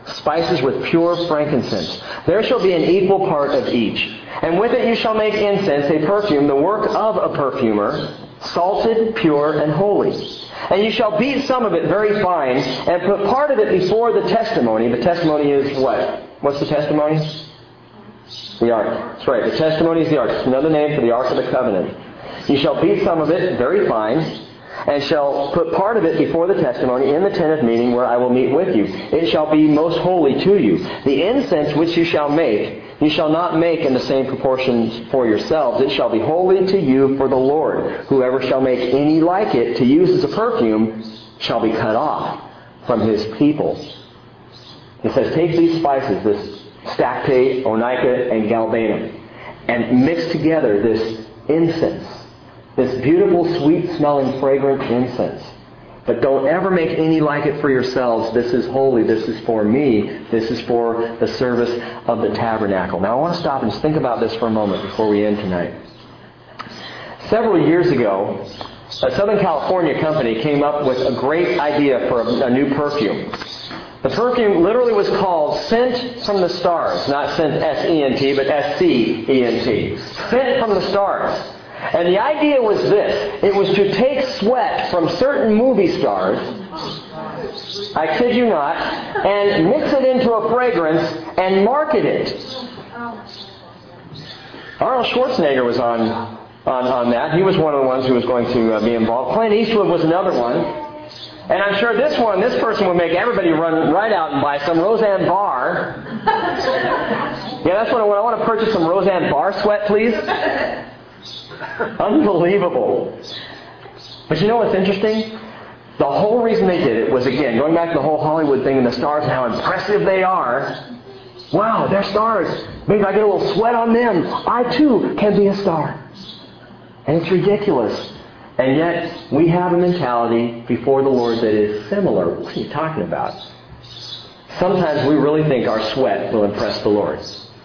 spices with pure frankincense. There shall be an equal part of each. And with it you shall make incense, a perfume, the work of a perfumer, salted, pure, and holy. And you shall beat some of it very fine, and put part of it before the testimony. The testimony is what? What's the testimony? The ark. That's right. The testimony is the ark. It's another name for the ark of the covenant. You shall beat some of it very fine, and shall put part of it before the testimony in the tent of meeting where I will meet with you. It shall be most holy to you. The incense which you shall make, you shall not make in the same proportions for yourselves. It shall be holy to you for the Lord. Whoever shall make any like it to use as a perfume shall be cut off from his people. It says, take these spices, this stacte, onycha, and galbanum, and mix together this incense, this beautiful, sweet-smelling, fragrant incense. But don't ever make any like it for yourselves. This is holy. This is for me. This is for the service of the tabernacle. Now I want to stop and just think about this for a moment before we end tonight. Several years ago, a Southern California company came up with a great idea for a, a new perfume. The perfume literally was called Scent from the Stars. Not Scent S E N T, but S C E N T. Scent from the Stars. And the idea was this. It was to take sweat from certain movie stars, I kid you not, and mix it into a fragrance and market it. Arnold Schwarzenegger was on, on, on that. He was one of the ones who was going to uh, be involved. Clint Eastwood was another one. And I'm sure this one, this person would make everybody run right out and buy some Roseanne Barr. Yeah, that's what I want. I want to purchase some Roseanne Barr sweat, please. Unbelievable. But you know what's interesting? The whole reason they did it was, again, going back to the whole Hollywood thing and the stars and how impressive they are. Wow, they're stars. Maybe if I get a little sweat on them, I too can be a star. And it's ridiculous. And yet, we have a mentality before the Lord that is similar. What are you talking about? Sometimes we really think our sweat will impress the Lord.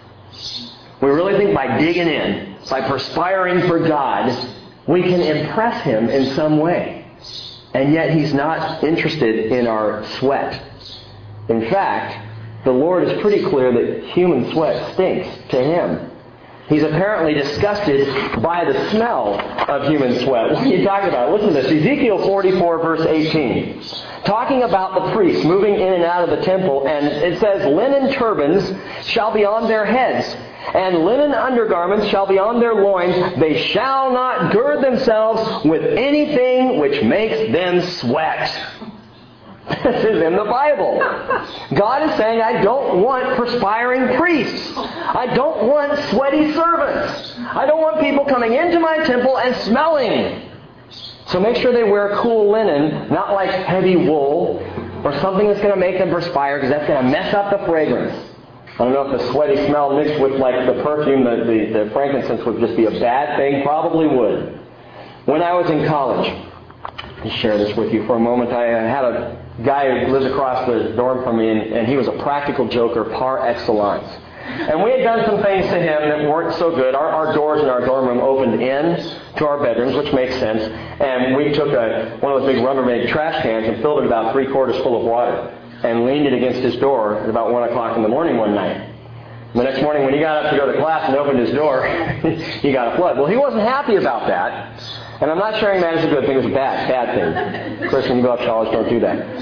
We really think by digging in, by perspiring for God, we can impress Him in some way. And yet He's not interested in our sweat. In fact, the Lord is pretty clear that human sweat stinks to Him. He's apparently disgusted by the smell of human sweat. What are you talking about? Listen to this. Ezekiel forty-four, verse eighteen. Talking about the priests moving in and out of the temple, and it says, linen turbans shall be on their heads, and linen undergarments shall be on their loins. They shall not gird themselves with anything which makes them sweat. This is in the Bible. God is saying, I don't want perspiring priests. I don't want sweaty servants. I don't want people coming into my temple and smelling. So make sure they wear cool linen, not like heavy wool or something that's going to make them perspire, because that's going to mess up the fragrance. I don't know if the sweaty smell mixed with like the perfume, the, the, the frankincense would just be a bad thing. Probably would. When I was in college, I'll share this with you for a moment. I had a guy who lives across the dorm from me, and, and he was a practical joker par excellence. And we had done some things to him that weren't so good. Our, our doors in our dorm room opened in to our bedrooms, which makes sense. And we took a, one of those big Rubbermaid trash cans and filled it about three quarters full of water and leaned it against his door at about one o'clock in the morning one night. The next morning when he got up to go to class and opened his door, he got a flood. Well, he wasn't happy about that. And I'm not sharing that as a good thing. It was a bad, bad thing. Of course, when you go off to college, don't do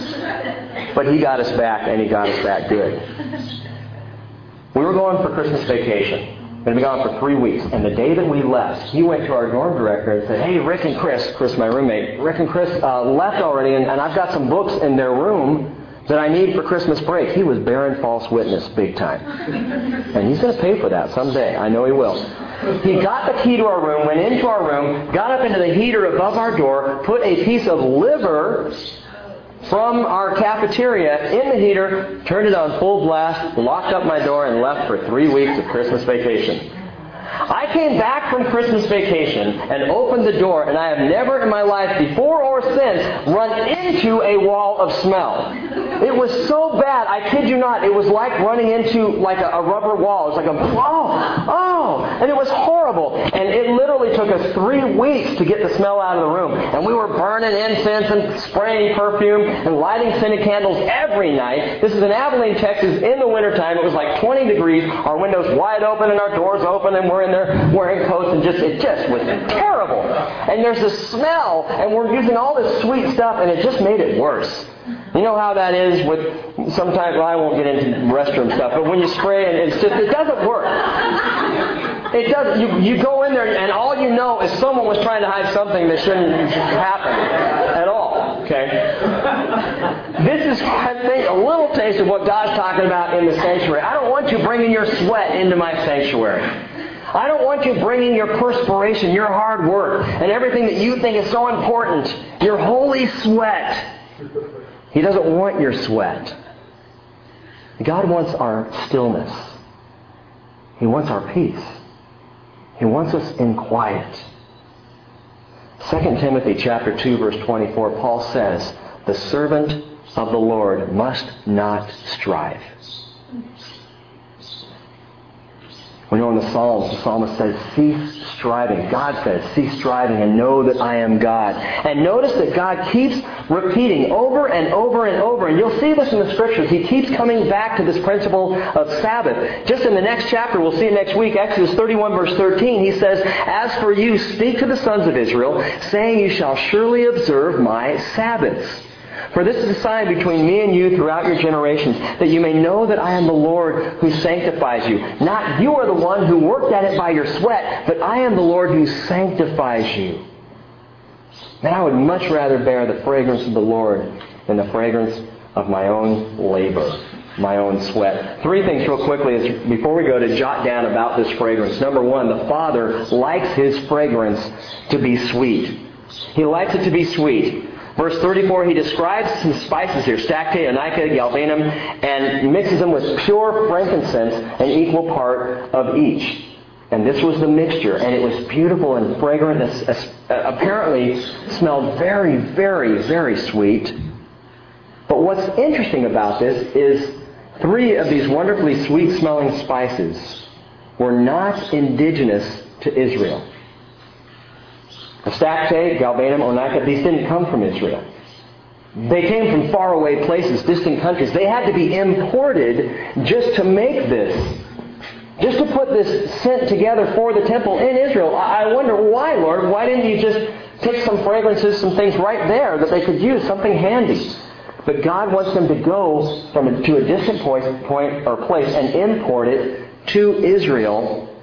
that. But he got us back, and he got us back good. We were going for Christmas vacation. We'd been gone for three weeks. And the day that we left, he went to our dorm director and said, hey, Rick and Chris, Chris, my roommate, Rick and Chris uh, left already, and, and I've got some books in their room that I need for Christmas break. He was bearing false witness big time. And he's going to pay for that someday. I know he will. He got the key to our room, went into our room, got up into the heater above our door, put a piece of liver from our cafeteria in the heater, turned it on full blast, locked up my door, and left for three weeks of Christmas vacation. I came back from Christmas vacation and opened the door, and I have never in my life, before or since, run into a wall of smell. It was so bad, I kid you not, it was like running into like a, a rubber wall. It was like a, oh, oh, and it was horrible. And it literally took us three weeks to get the smell out of the room. And we were burning incense and spraying perfume and lighting scented candles every night. This is in Abilene, Texas, in the wintertime. It was like twenty degrees, our windows wide open and our doors open, and we're in there wearing coats, and just it just was terrible. And there's this smell, and we're using all this sweet stuff, and it just made it worse. You know how that is with sometimes, well, I won't get into restroom stuff, but when you spray and it's just, it doesn't work. It doesn't. You, you go in there and all you know is someone was trying to hide something that shouldn't happen at all. Okay? This is, I think, a little taste of what God's talking about in the sanctuary. I don't want you bringing your sweat into my sanctuary. I don't want you bringing your perspiration, your hard work, and everything that you think is so important, your holy sweat. He doesn't want your sweat. God wants our stillness. He wants our peace. He wants us in quiet. Second Timothy chapter two, verse twenty-four, Paul says, the servant of the Lord must not strive. We know in the Psalms, the psalmist says, cease striving. God says, cease striving and know that I am God. And notice that God keeps repeating over and over and over. And you'll see this in the Scriptures. He keeps coming back to this principle of Sabbath. Just in the next chapter, we'll see it next week, Exodus thirty-one, verse thirteen, he says, as for you, speak to the sons of Israel, saying, you shall surely observe my Sabbaths. For this is a sign between me and you throughout your generations, that you may know that I am the Lord who sanctifies you. Not you are the one who worked at it by your sweat, but I am the Lord who sanctifies you. Man, I would much rather bear the fragrance of the Lord than the fragrance of my own labor, my own sweat. Three things real quickly as before we go to jot down about this fragrance. Number one, the Father likes His fragrance to be sweet. He likes it to be sweet. Verse thirty-four, he describes some spices here, stacte, onycha, galbanum, and mixes them with pure frankincense, an equal part of each. And this was the mixture, and it was beautiful and fragrant. Apparently smelled very, very, very sweet. But what's interesting about this is three of these wonderfully sweet-smelling spices were not indigenous to Israel. Stacte, galbanum, onycha, these didn't come from Israel. They came from faraway places, distant countries. They had to be imported just to make this. Just to put this scent together for the temple in Israel. I wonder why, Lord. Why didn't you just pick some fragrances, some things right there that they could use, something handy? But God wants them to go from a, to a distant point, point or place and import it to Israel.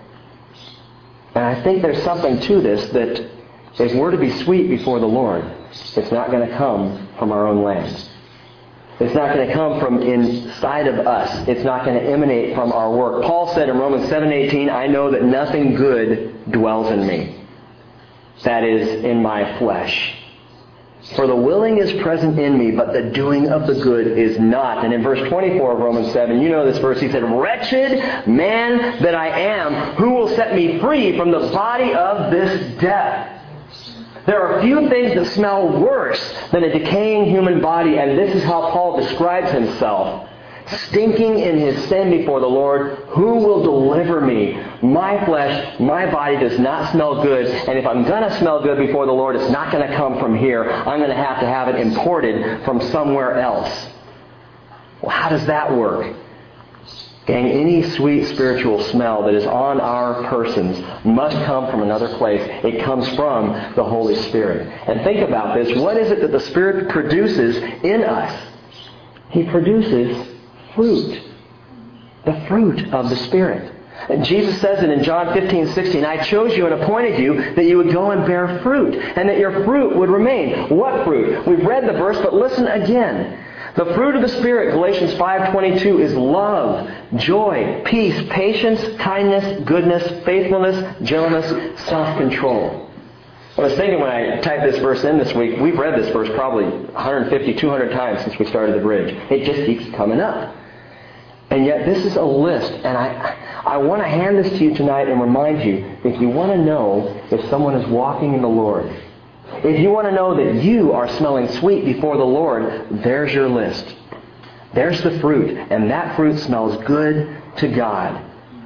And I think there's something to this that if we're to be sweet before the Lord, it's not going to come from our own land. It's not going to come from inside of us. It's not going to emanate from our work. Paul said in Romans seven eighteen, I know that nothing good dwells in me. That is, in my flesh. For the willing is present in me, but the doing of the good is not. And in verse twenty-four of Romans seven, you know this verse, he said, wretched man that I am, who will set me free from the body of this death? There are few things that smell worse than a decaying human body, and this is how Paul describes himself. Stinking in his sin before the Lord, who will deliver me? My flesh, my body does not smell good, and if I'm going to smell good before the Lord, it's not going to come from here. I'm going to have to have it imported from somewhere else. Well, how does that work? Gang, any sweet spiritual smell that is on our persons must come from another place. It comes from the Holy Spirit. And think about this. What is it that the Spirit produces in us? He produces fruit. The fruit of the Spirit. And Jesus says it in John fifteen sixteen, I chose you and appointed you that you would go and bear fruit, and that your fruit would remain. What fruit? We've read the verse, but listen again. The fruit of the Spirit, Galatians five twenty-two, is love, joy, peace, patience, kindness, goodness, faithfulness, gentleness, self-control. I was thinking when I typed this verse in this week, we've read this verse probably one hundred fifty, two hundred times since we started the bridge. It just keeps coming up. And yet this is a list, and I, I want to hand this to you tonight and remind you, if you want to know if someone is walking in the Lord, if you want to know that you are smelling sweet before the Lord, there's your list. There's the fruit, and that fruit smells good to God.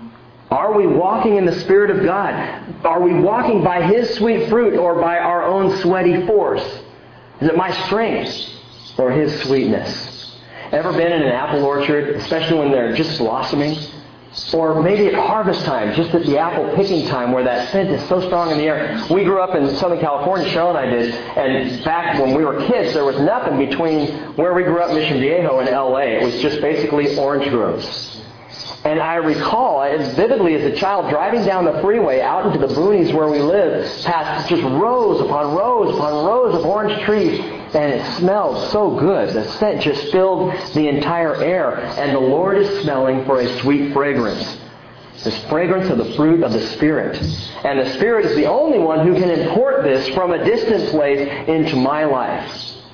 Are we walking in the Spirit of God? Are we walking by His sweet fruit or by our own sweaty force? Is it my strength or His sweetness? Ever been in an apple orchard, especially when they're just blossoming? Or maybe at harvest time, just at the apple picking time where that scent is so strong in the air. We grew up in Southern California, Cheryl and I did, and back when we were kids, there was nothing between where we grew up, Mission Viejo, and L A. It was just basically orange groves. And I recall, as vividly as a child, driving down the freeway out into the boonies where we live, past just rows upon rows upon rows of orange trees, and it smelled so good. The scent just filled the entire air, and the Lord is smelling for a sweet fragrance. This fragrance of the fruit of the Spirit. And the Spirit is the only one who can import this from a distant place into my life.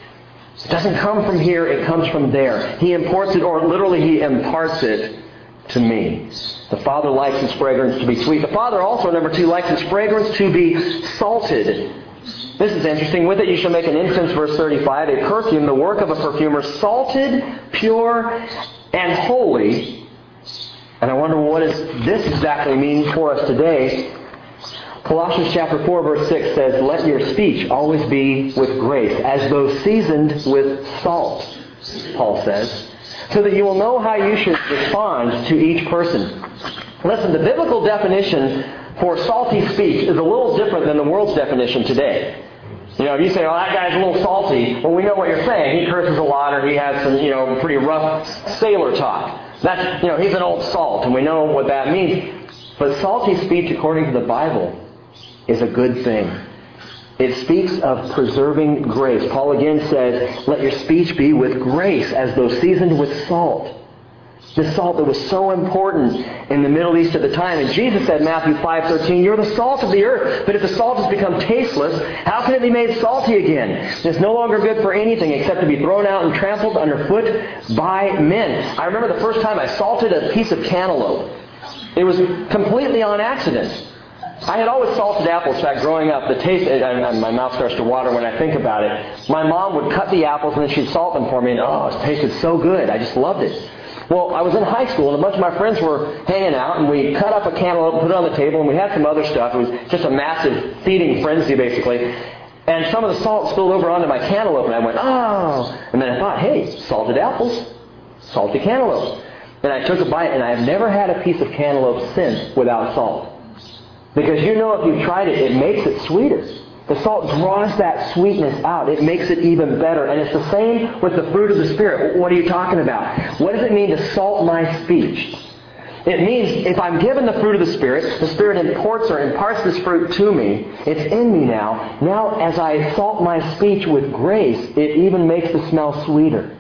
It doesn't come from here, it comes from there. He imports it, or literally He imparts it to me. The Father likes His fragrance to be sweet. The Father also, number two, likes His fragrance to be salted. This is interesting. With it you shall make an incense, verse thirty-five, a perfume, the work of a perfumer, salted, pure, and holy. And I wonder what does this exactly mean for us today. Colossians chapter four, verse six says, let your speech always be with grace, as though seasoned with salt, Paul says, so that you will know how you should respond to each person. Listen, the biblical definition for salty speech is a little different than the world's definition today. You know, if you say, oh, that guy's a little salty, well, we know what you're saying. He curses a lot, or he has some, you know, pretty rough sailor talk. That's, you know, he's an old salt, and we know what that means. But salty speech, according to the Bible, is a good thing. It speaks of preserving grace. Paul again says, let your speech be with grace, as though seasoned with salt. The salt that was so important in the Middle East at the time. And Jesus said in Matthew five thirteen, you're the salt of the earth. But if the salt has become tasteless, how can it be made salty again? It's no longer good for anything except to be thrown out and trampled underfoot by men. I remember the first time I salted a piece of cantaloupe. It was completely on accident. I had always salted apples. In fact, growing up, the taste, and my mouth starts to water when I think about it. My mom would cut the apples and then she'd salt them for me, and oh, it tasted so good. I just loved it. Well, I was in high school, and a bunch of my friends were hanging out, and we cut up a cantaloupe, put it on the table, and we had some other stuff. It was just a massive feeding frenzy, basically. And some of the salt spilled over onto my cantaloupe, and I went, oh. And then I thought, hey, salted apples, salty cantaloupe. And I took a bite, and I've never had a piece of cantaloupe since without salt. Because you know if you've tried it, it makes it sweeter. The salt draws that sweetness out. It makes it even better. And it's the same with the fruit of the Spirit. What are you talking about? What does it mean to salt my speech? It means if I'm given the fruit of the Spirit, the Spirit imports or imparts this fruit to me. It's in me now. Now as I salt my speech with grace, it even makes the smell sweeter.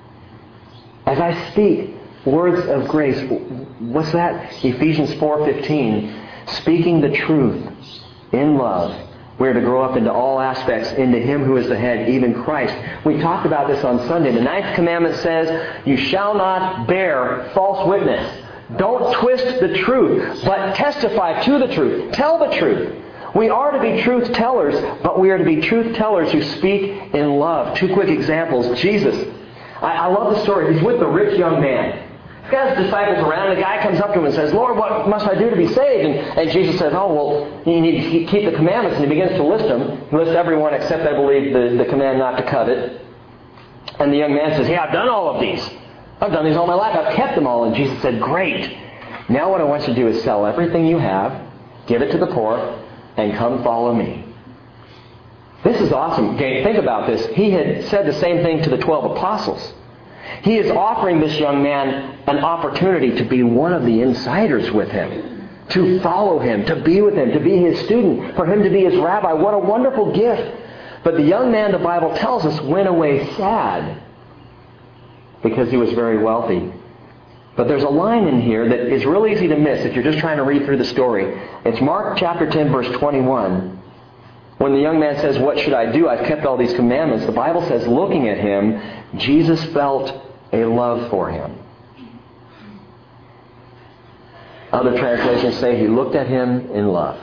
As I speak words of grace, what's that? Ephesians four fifteen. Speaking the truth in love, we are to grow up into all aspects into Him who is the head, even Christ. We talked about this on Sunday. The ninth commandment says, you shall not bear false witness. Don't twist the truth, but testify to the truth. Tell the truth. We are to be truth tellers, but we are to be truth tellers who speak in love. Two quick examples. Jesus. I, I love the story. He's with the rich young man. He's got his disciples around, and the guy comes up to him and says, Lord, what must I do to be saved? And, and Jesus says, oh, well, you need to keep the commandments. And he begins to list them. He lists everyone except, I believe, the, the command not to covet. And the young man says, yeah, I've done all of these. I've done these all my life. I've kept them all. And Jesus said, great. Now what I want you to do is sell everything you have, give it to the poor, and come follow me. This is awesome. Okay, think about this. He had said the same thing to the twelve apostles. He is offering this young man an opportunity to be one of the insiders with him, to follow him, to be with him, to be his student, for him to be his rabbi. What a wonderful gift. But the young man, the Bible tells us, went away sad because he was very wealthy. But there's a line in here that is really easy to miss if you're just trying to read through the story. It's Mark chapter ten, verse twenty-one. When the young man says, what should I do? I've kept all these commandments. The Bible says, looking at him, Jesus felt a love for him. Other translations say he looked at him in love.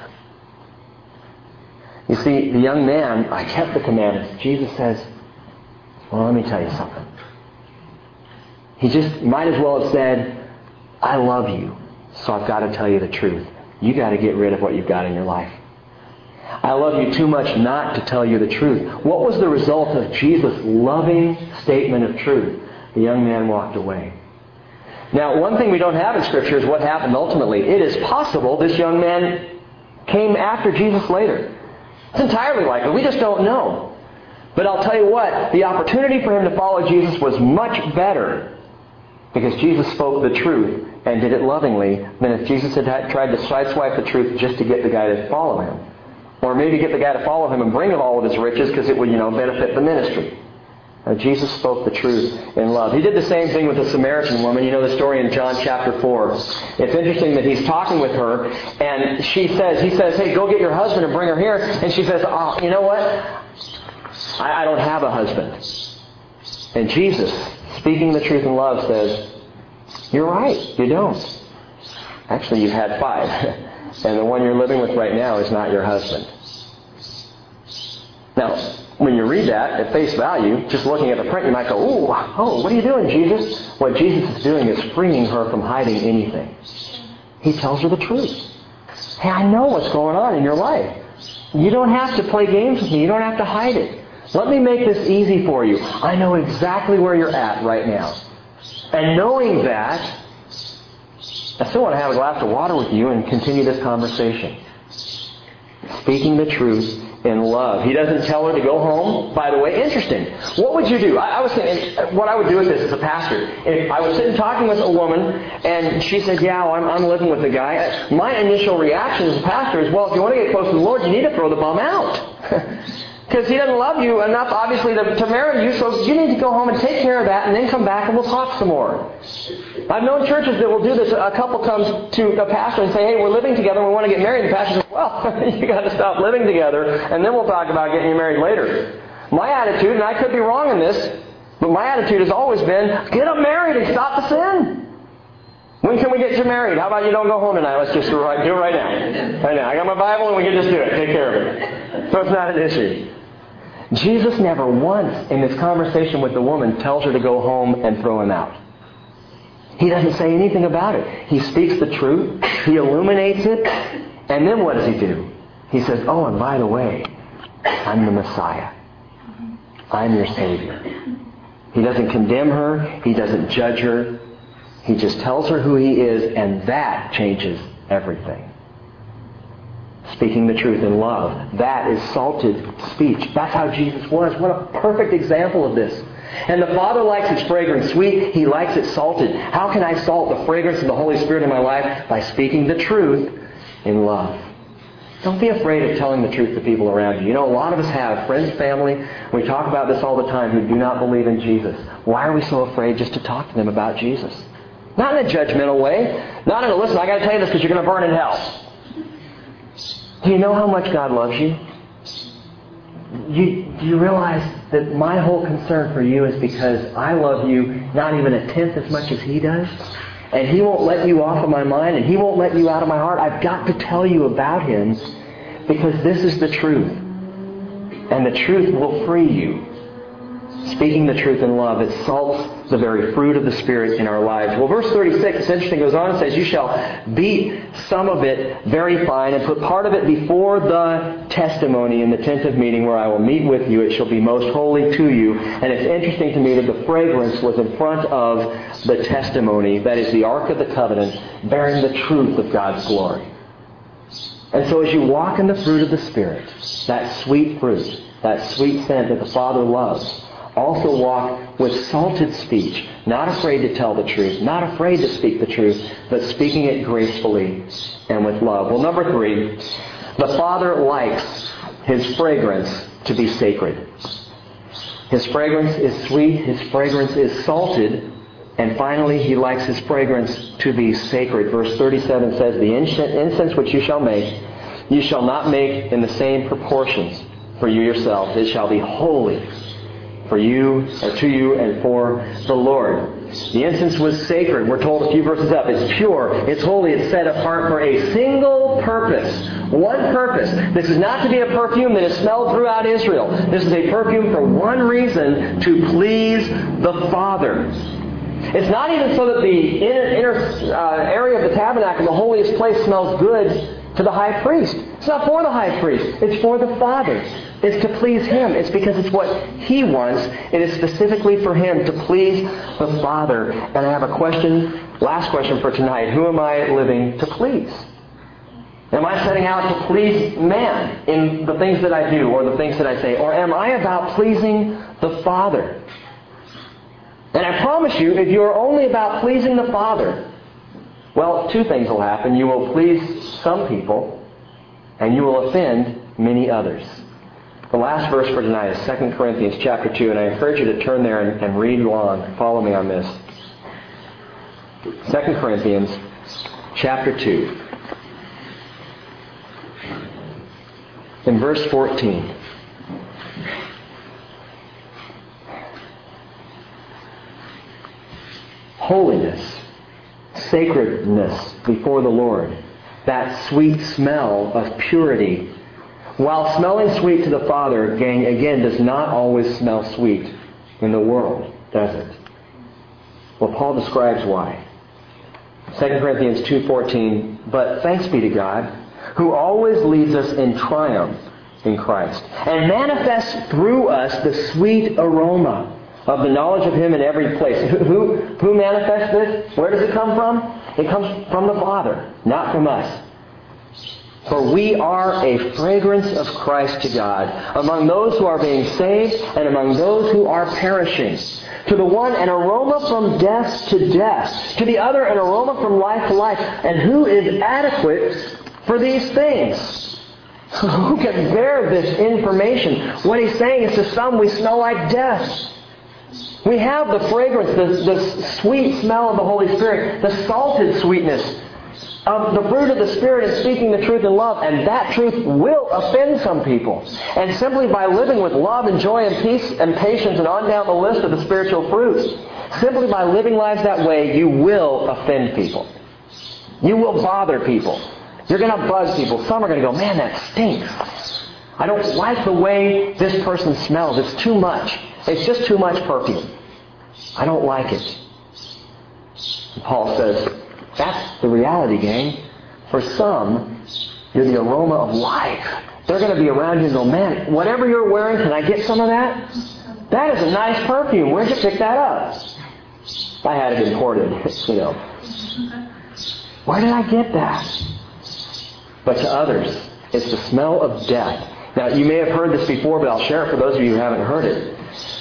You see, the young man, I kept the commandments. Jesus says, well, let me tell you something. He just might as well have said, I love you, so I've got to tell you the truth. You got to get rid of what you've got in your life. I love you too much not to tell you the truth. What was the result of Jesus' loving statement of truth? The young man walked away. Now, one thing we don't have in Scripture is what happened ultimately. It is possible this young man came after Jesus later. It's entirely likely. We just don't know. But I'll tell you what, the opportunity for him to follow Jesus was much better because Jesus spoke the truth and did it lovingly than if Jesus had tried to sideswipe the truth just to get the guy to follow him. Or maybe get the guy to follow him and bring him all of his riches because it would, you know, benefit the ministry. Now, Jesus spoke the truth in love. He did the same thing with the Samaritan woman. You know the story in John chapter four. It's interesting that he's talking with her, and she says, he says, hey, go get your husband and bring her here. And she says, oh, you know what? I, I don't have a husband. And Jesus, speaking the truth in love, says, you're right, you don't. Actually, you've had five. And the one you're living with right now is not your husband. Now, when you read that at face value, just looking at the print, you might go, oh, oh, what are you doing, Jesus? What Jesus is doing is freeing her from hiding anything. He tells her the truth. Hey, I know what's going on in your life. You don't have to play games with me. You don't have to hide it. Let me make this easy for you. I know exactly where you're at right now. And knowing that, I still want to have a glass of water with you and continue this conversation. Speaking the truth in love. He doesn't tell her to go home. By the way, interesting. What would you do? I, I was thinking, what I would do with this as a pastor. If I was sitting talking with a woman and she said, yeah, well, I'm, I'm living with a guy. My initial reaction as a pastor is, well, if you want to get close to the Lord, you need to throw the bum out. Because he doesn't love you enough, obviously, to, to marry you, so you need to go home and take care of that and then come back and we'll talk some more. I've known churches that will do this. A couple comes to a pastor and say, hey, we're living together and we want to get married. And the pastor says, well, you got to stop living together and then we'll talk about getting you married later. My attitude, and I could be wrong in this, but my attitude has always been, get them married and stop the sin. When can we get you married? How about you don't go home tonight? Let's just do it right, do it right now. Right now. I got my Bible and we can just do it. Take care of it. So it's not an issue. Jesus never once in this conversation with the woman tells her to go home and throw him out. He doesn't say anything about it. He speaks the truth. He illuminates it. And then what does he do? He says, oh, and by the way, I'm the Messiah. I'm your Savior. He doesn't condemn her. He doesn't judge her. He just tells her who he is, and that changes everything. Speaking the truth in love. That is salted speech. That's how Jesus was. What a perfect example of this. And the Father likes its fragrance sweet. He likes it salted. How can I salt the fragrance of the Holy Spirit in my life? By speaking the truth in love. Don't be afraid of telling the truth to people around you. You know, a lot of us have friends, family. We talk about this all the time who do not believe in Jesus. Why are we so afraid just to talk to them about Jesus? Not in a judgmental way. Not in a, listen, I got to tell you this because you're going to burn in hell. Do you know how much God loves you? You, do you realize that my whole concern for you is because I love you not even a tenth as much as He does? And He won't let you off of my mind and He won't let you out of my heart. I've got to tell you about Him because this is the truth. And the truth will free you. Speaking the truth in love, it salts the very fruit of the Spirit in our lives. Well, verse thirty-six, it's interesting, goes on and says, you shall beat some of it very fine and put part of it before the testimony in the tent of meeting where I will meet with you. It shall be most holy to you. And it's interesting to me that the fragrance was in front of the testimony, that is the Ark of the Covenant, bearing the truth of God's glory. And so as you walk in the fruit of the Spirit, that sweet fruit, that sweet scent that the Father loves, also walk with salted speech, not afraid to tell the truth, not afraid to speak the truth, but speaking it gracefully and with love. Well, number three, the Father likes His fragrance to be sacred. His fragrance is sweet, His fragrance is salted, and finally He likes His fragrance to be sacred. Verse thirty-seven says, the incense which you shall make, you shall not make in the same proportions for you yourselves. It shall be holy for you, or to you, and for the Lord. The incense was sacred. We're told a few verses up. It's pure. It's holy. It's set apart for a single purpose. One purpose. This is not to be a perfume that is smelled throughout Israel. This is a perfume for one reason, to please the Father. It's not even so that the inner, inner uh, area of the tabernacle, the holiest place, smells good to the high priest. It's not for the high priest. It's for the Father. It's to please Him. It's because it's what He wants. It is specifically for Him to please the Father. And I have a question, last question for tonight. Who am I living to please? Am I setting out to please man in the things that I do or the things that I say? Or am I about pleasing the Father? And I promise you, if you're only about pleasing the Father, well, two things will happen. You will please some people, and you will offend many others. The last verse for tonight is Second Corinthians chapter two, and I encourage you to turn there and, and read along. Follow me on this. Second Corinthians chapter two. In verse fourteen. Holiness, sacredness before the Lord, that sweet smell of purity. While smelling sweet to the Father, gang, again, does not always smell sweet in the world, does it? Well, Paul describes why. Second Corinthians two fourteen, but thanks be to God, who always leads us in triumph in Christ, and manifests through us the sweet aroma of the knowledge of Him in every place. Who, who manifests this? Where does it come from? It comes from the Father, not from us. For we are a fragrance of Christ to God, among those who are being saved and among those who are perishing. To the one, an aroma from death to death. To the other, an aroma from life to life. And who is adequate for these things? Who can bear this information? What he's saying is, to some we smell like death. We have the fragrance, the, the sweet smell of the Holy Spirit, the salted sweetness of the fruit of the Spirit and speaking the truth in love. And that truth will offend some people. And simply by living with love and joy and peace and patience and on down the list of the spiritual fruits, simply by living lives that way, you will offend people. You will bother people. You're going to bug people. Some are going to go, man, that stinks. I don't like the way this person smells. It's too much. It's just too much perfume. I don't like it. And Paul says, that's the reality, gang. For some, you're the aroma of life. They're going to be around you and go, man, whatever you're wearing, can I get some of that? That is a nice perfume. Where'd you pick that up? I had it imported, you know. Where did I get that? But to others, it's the smell of death. Now, you may have heard this before, but I'll share it for those of you who haven't heard it.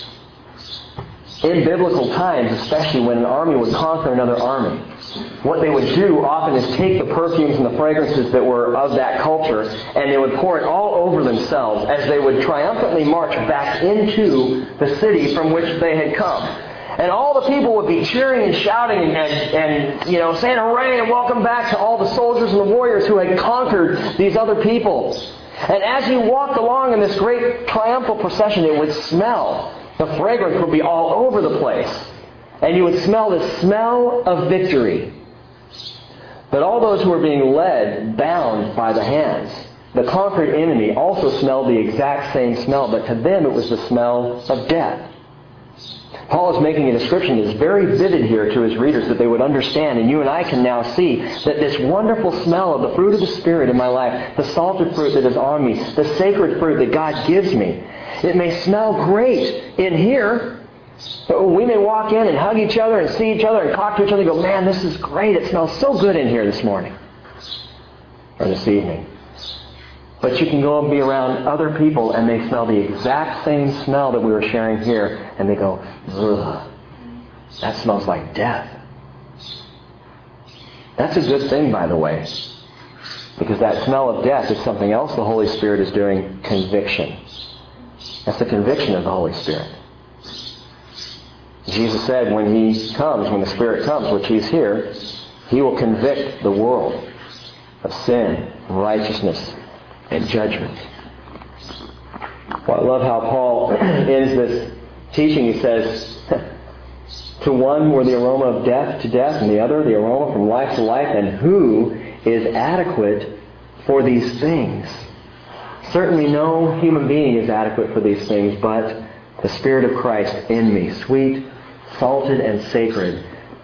In biblical times, especially when an army would conquer another army, what they would do often is take the perfumes and the fragrances that were of that culture, and they would pour it all over themselves as they would triumphantly march back into the city from which they had come. And all the people would be cheering and shouting and, and, and you know, saying hooray and welcome back to all the soldiers and the warriors who had conquered these other people. And as you walked along in this great triumphal procession, it would smell. The fragrance would be all over the place. And you would smell the smell of victory. But all those who were being led, bound by the hands, the conquered enemy, also smelled the exact same smell. But to them it was the smell of death. Paul is making a description that is very vivid here to his readers that they would understand. And you and I can now see that this wonderful smell of the fruit of the Spirit in my life, the salted fruit that is on me, the sacred fruit that God gives me, it may smell great in here. We may walk in and hug each other and see each other and talk to each other and go, man, this is great. It smells so good in here this morning or this evening. But you can go and be around other people and they smell the exact same smell that we were sharing here. And they go, ugh, that smells like death. That's a good thing, by the way. Because that smell of death is something else the Holy Spirit is doing, conviction. That's the conviction of the Holy Spirit. Jesus said when He comes, when the Spirit comes, which He's here, He will convict the world of sin, righteousness, and judgment. Well, I love how Paul ends this teaching. He says, to one were the aroma of death to death, and the other the aroma from life to life. And who is adequate for these things? Certainly no human being is adequate for these things, but the Spirit of Christ in me, sweet, salted, and sacred,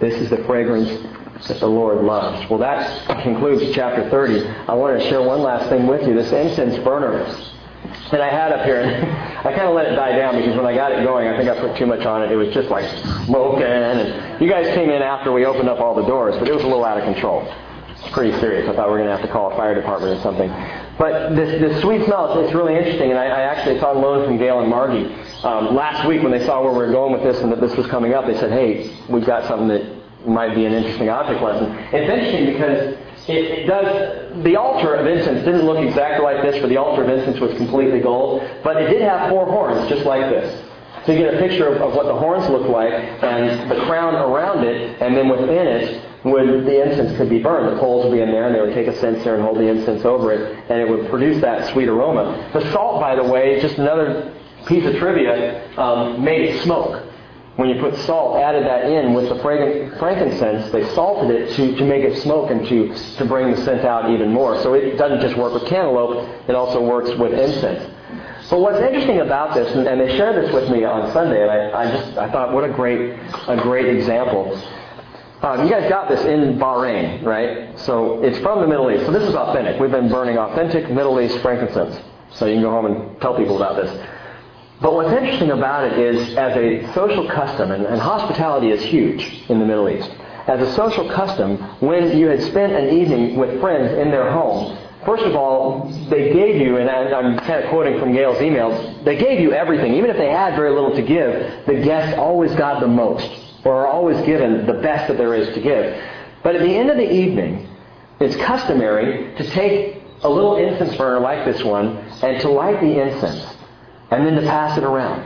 This is the fragrance that the Lord loves. Well, that concludes chapter thirty. I want to share one last thing with you. This incense burner that I had up here, and I kind of let it die down because when I got it going, I think I put too much on it. It was just like smoking, and you guys came in after we opened up all the doors, but it was a little out of control. It's pretty serious. I thought we were going to have to call a fire department or something. But this, this sweet smell, it's really interesting, and I, I actually saw loan from Gail and Margie um, last week when they saw where we were going with this and that this was coming up. They said, hey, we've got something that might be an interesting object lesson. It's interesting because it, it does, the altar of incense didn't look exactly like this, for the altar of incense was completely gold, but it did have four horns just like this. So you get a picture of, of what the horns look like and the crown around it, and then within it would the incense could be burned. The coals would be in there, and they would take a censer and hold the incense over it, and it would produce that sweet aroma. The salt, by the way, just another piece of trivia, um, made it smoke. When you put salt, added that in with the frankincense, they salted it to, to make it smoke and to, to bring the scent out even more. So it doesn't just work with cantaloupe, it also works with incense. But what's interesting about this, and, and they shared this with me on Sunday, and I, I just I thought, what a great a great example. Um, you guys got this in Bahrain, right? So it's from the Middle East. So this is authentic. We've been burning authentic Middle East frankincense. So you can go home and tell people about this. But what's interesting about it is, as a social custom, and, and hospitality is huge in the Middle East. As a social custom, when you had spent an evening with friends in their home, first of all, they gave you, and I'm kind of quoting from Gail's emails, they gave you everything. Even if they had very little to give, the guests always got the most, or are always given the best that there is to give. But at the end of the evening, it's customary to take a little incense burner like this one and to light the incense, and then to pass it around.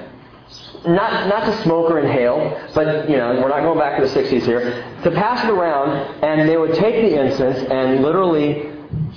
Not not to smoke or inhale, but, you know, we're not going back to the sixties here. To pass it around, and they would take the incense and literally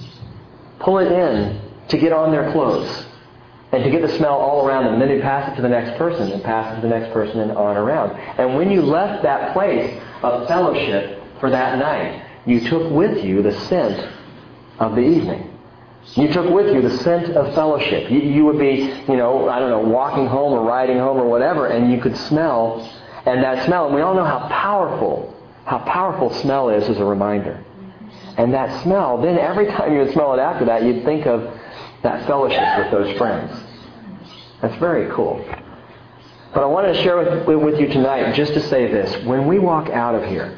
pull it in to get on their clothes and to get the smell all around them. And then they'd pass it to the next person and pass it to the next person and on around. And when you left that place of fellowship for that night, you took with you the scent of the evening. You took with you the scent of fellowship. You, you would be, you know, I don't know, walking home or riding home or whatever, and you could smell, and that smell, and we all know how powerful, how powerful smell is as a reminder. And that smell, then every time you would smell it after that, you'd think of that fellowship with those friends. That's very cool. But I wanted to share with, with you tonight just to say this. When we walk out of here,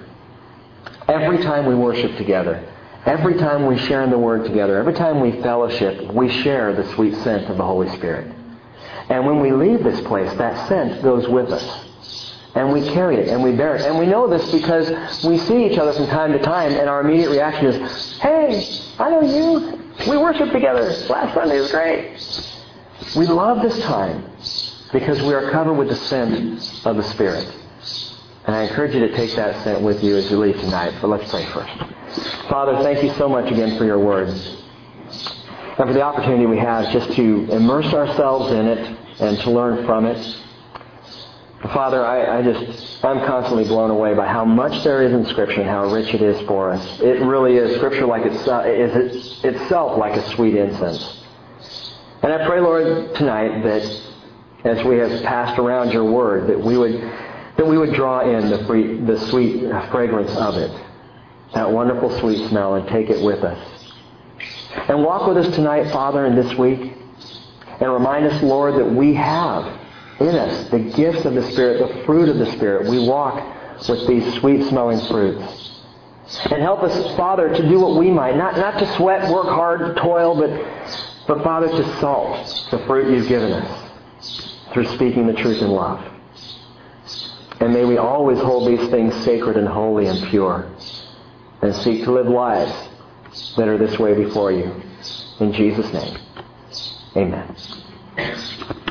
every time we worship together, every time we share in the Word together, every time we fellowship, we share the sweet scent of the Holy Spirit. And when we leave this place, that scent goes with us. And we carry it, and we bear it. And we know this because we see each other from time to time, and our immediate reaction is, hey, I know you. We worshiped together. Last Sunday was great. We love this time because we are covered with the scent of the Spirit. And I encourage you to take that scent with you as you leave tonight. But let's pray first. Father, thank you so much again for your Word. And for the opportunity we have just to immerse ourselves in it and to learn from it. Father, I, I just, I'm constantly blown away by how much there is in Scripture and how rich it is for us. It really is. Scripture like it's, uh, is itself like a sweet incense. And I pray, Lord, tonight that as we have passed around your Word, that we would that we would draw in the, free, the sweet fragrance of it, that wonderful sweet smell, and take it with us. And walk with us tonight, Father, and this week, and remind us, Lord, that we have in us the gifts of the Spirit, the fruit of the Spirit. We walk with these sweet-smelling fruits. And help us, Father, to do what we might. Not, not to sweat, work hard, toil, but, but, Father, to salt the fruit you've given us through speaking the truth in love. And may we always hold these things sacred and holy and pure and seek to live lives that are this way before you. In Jesus' name, amen.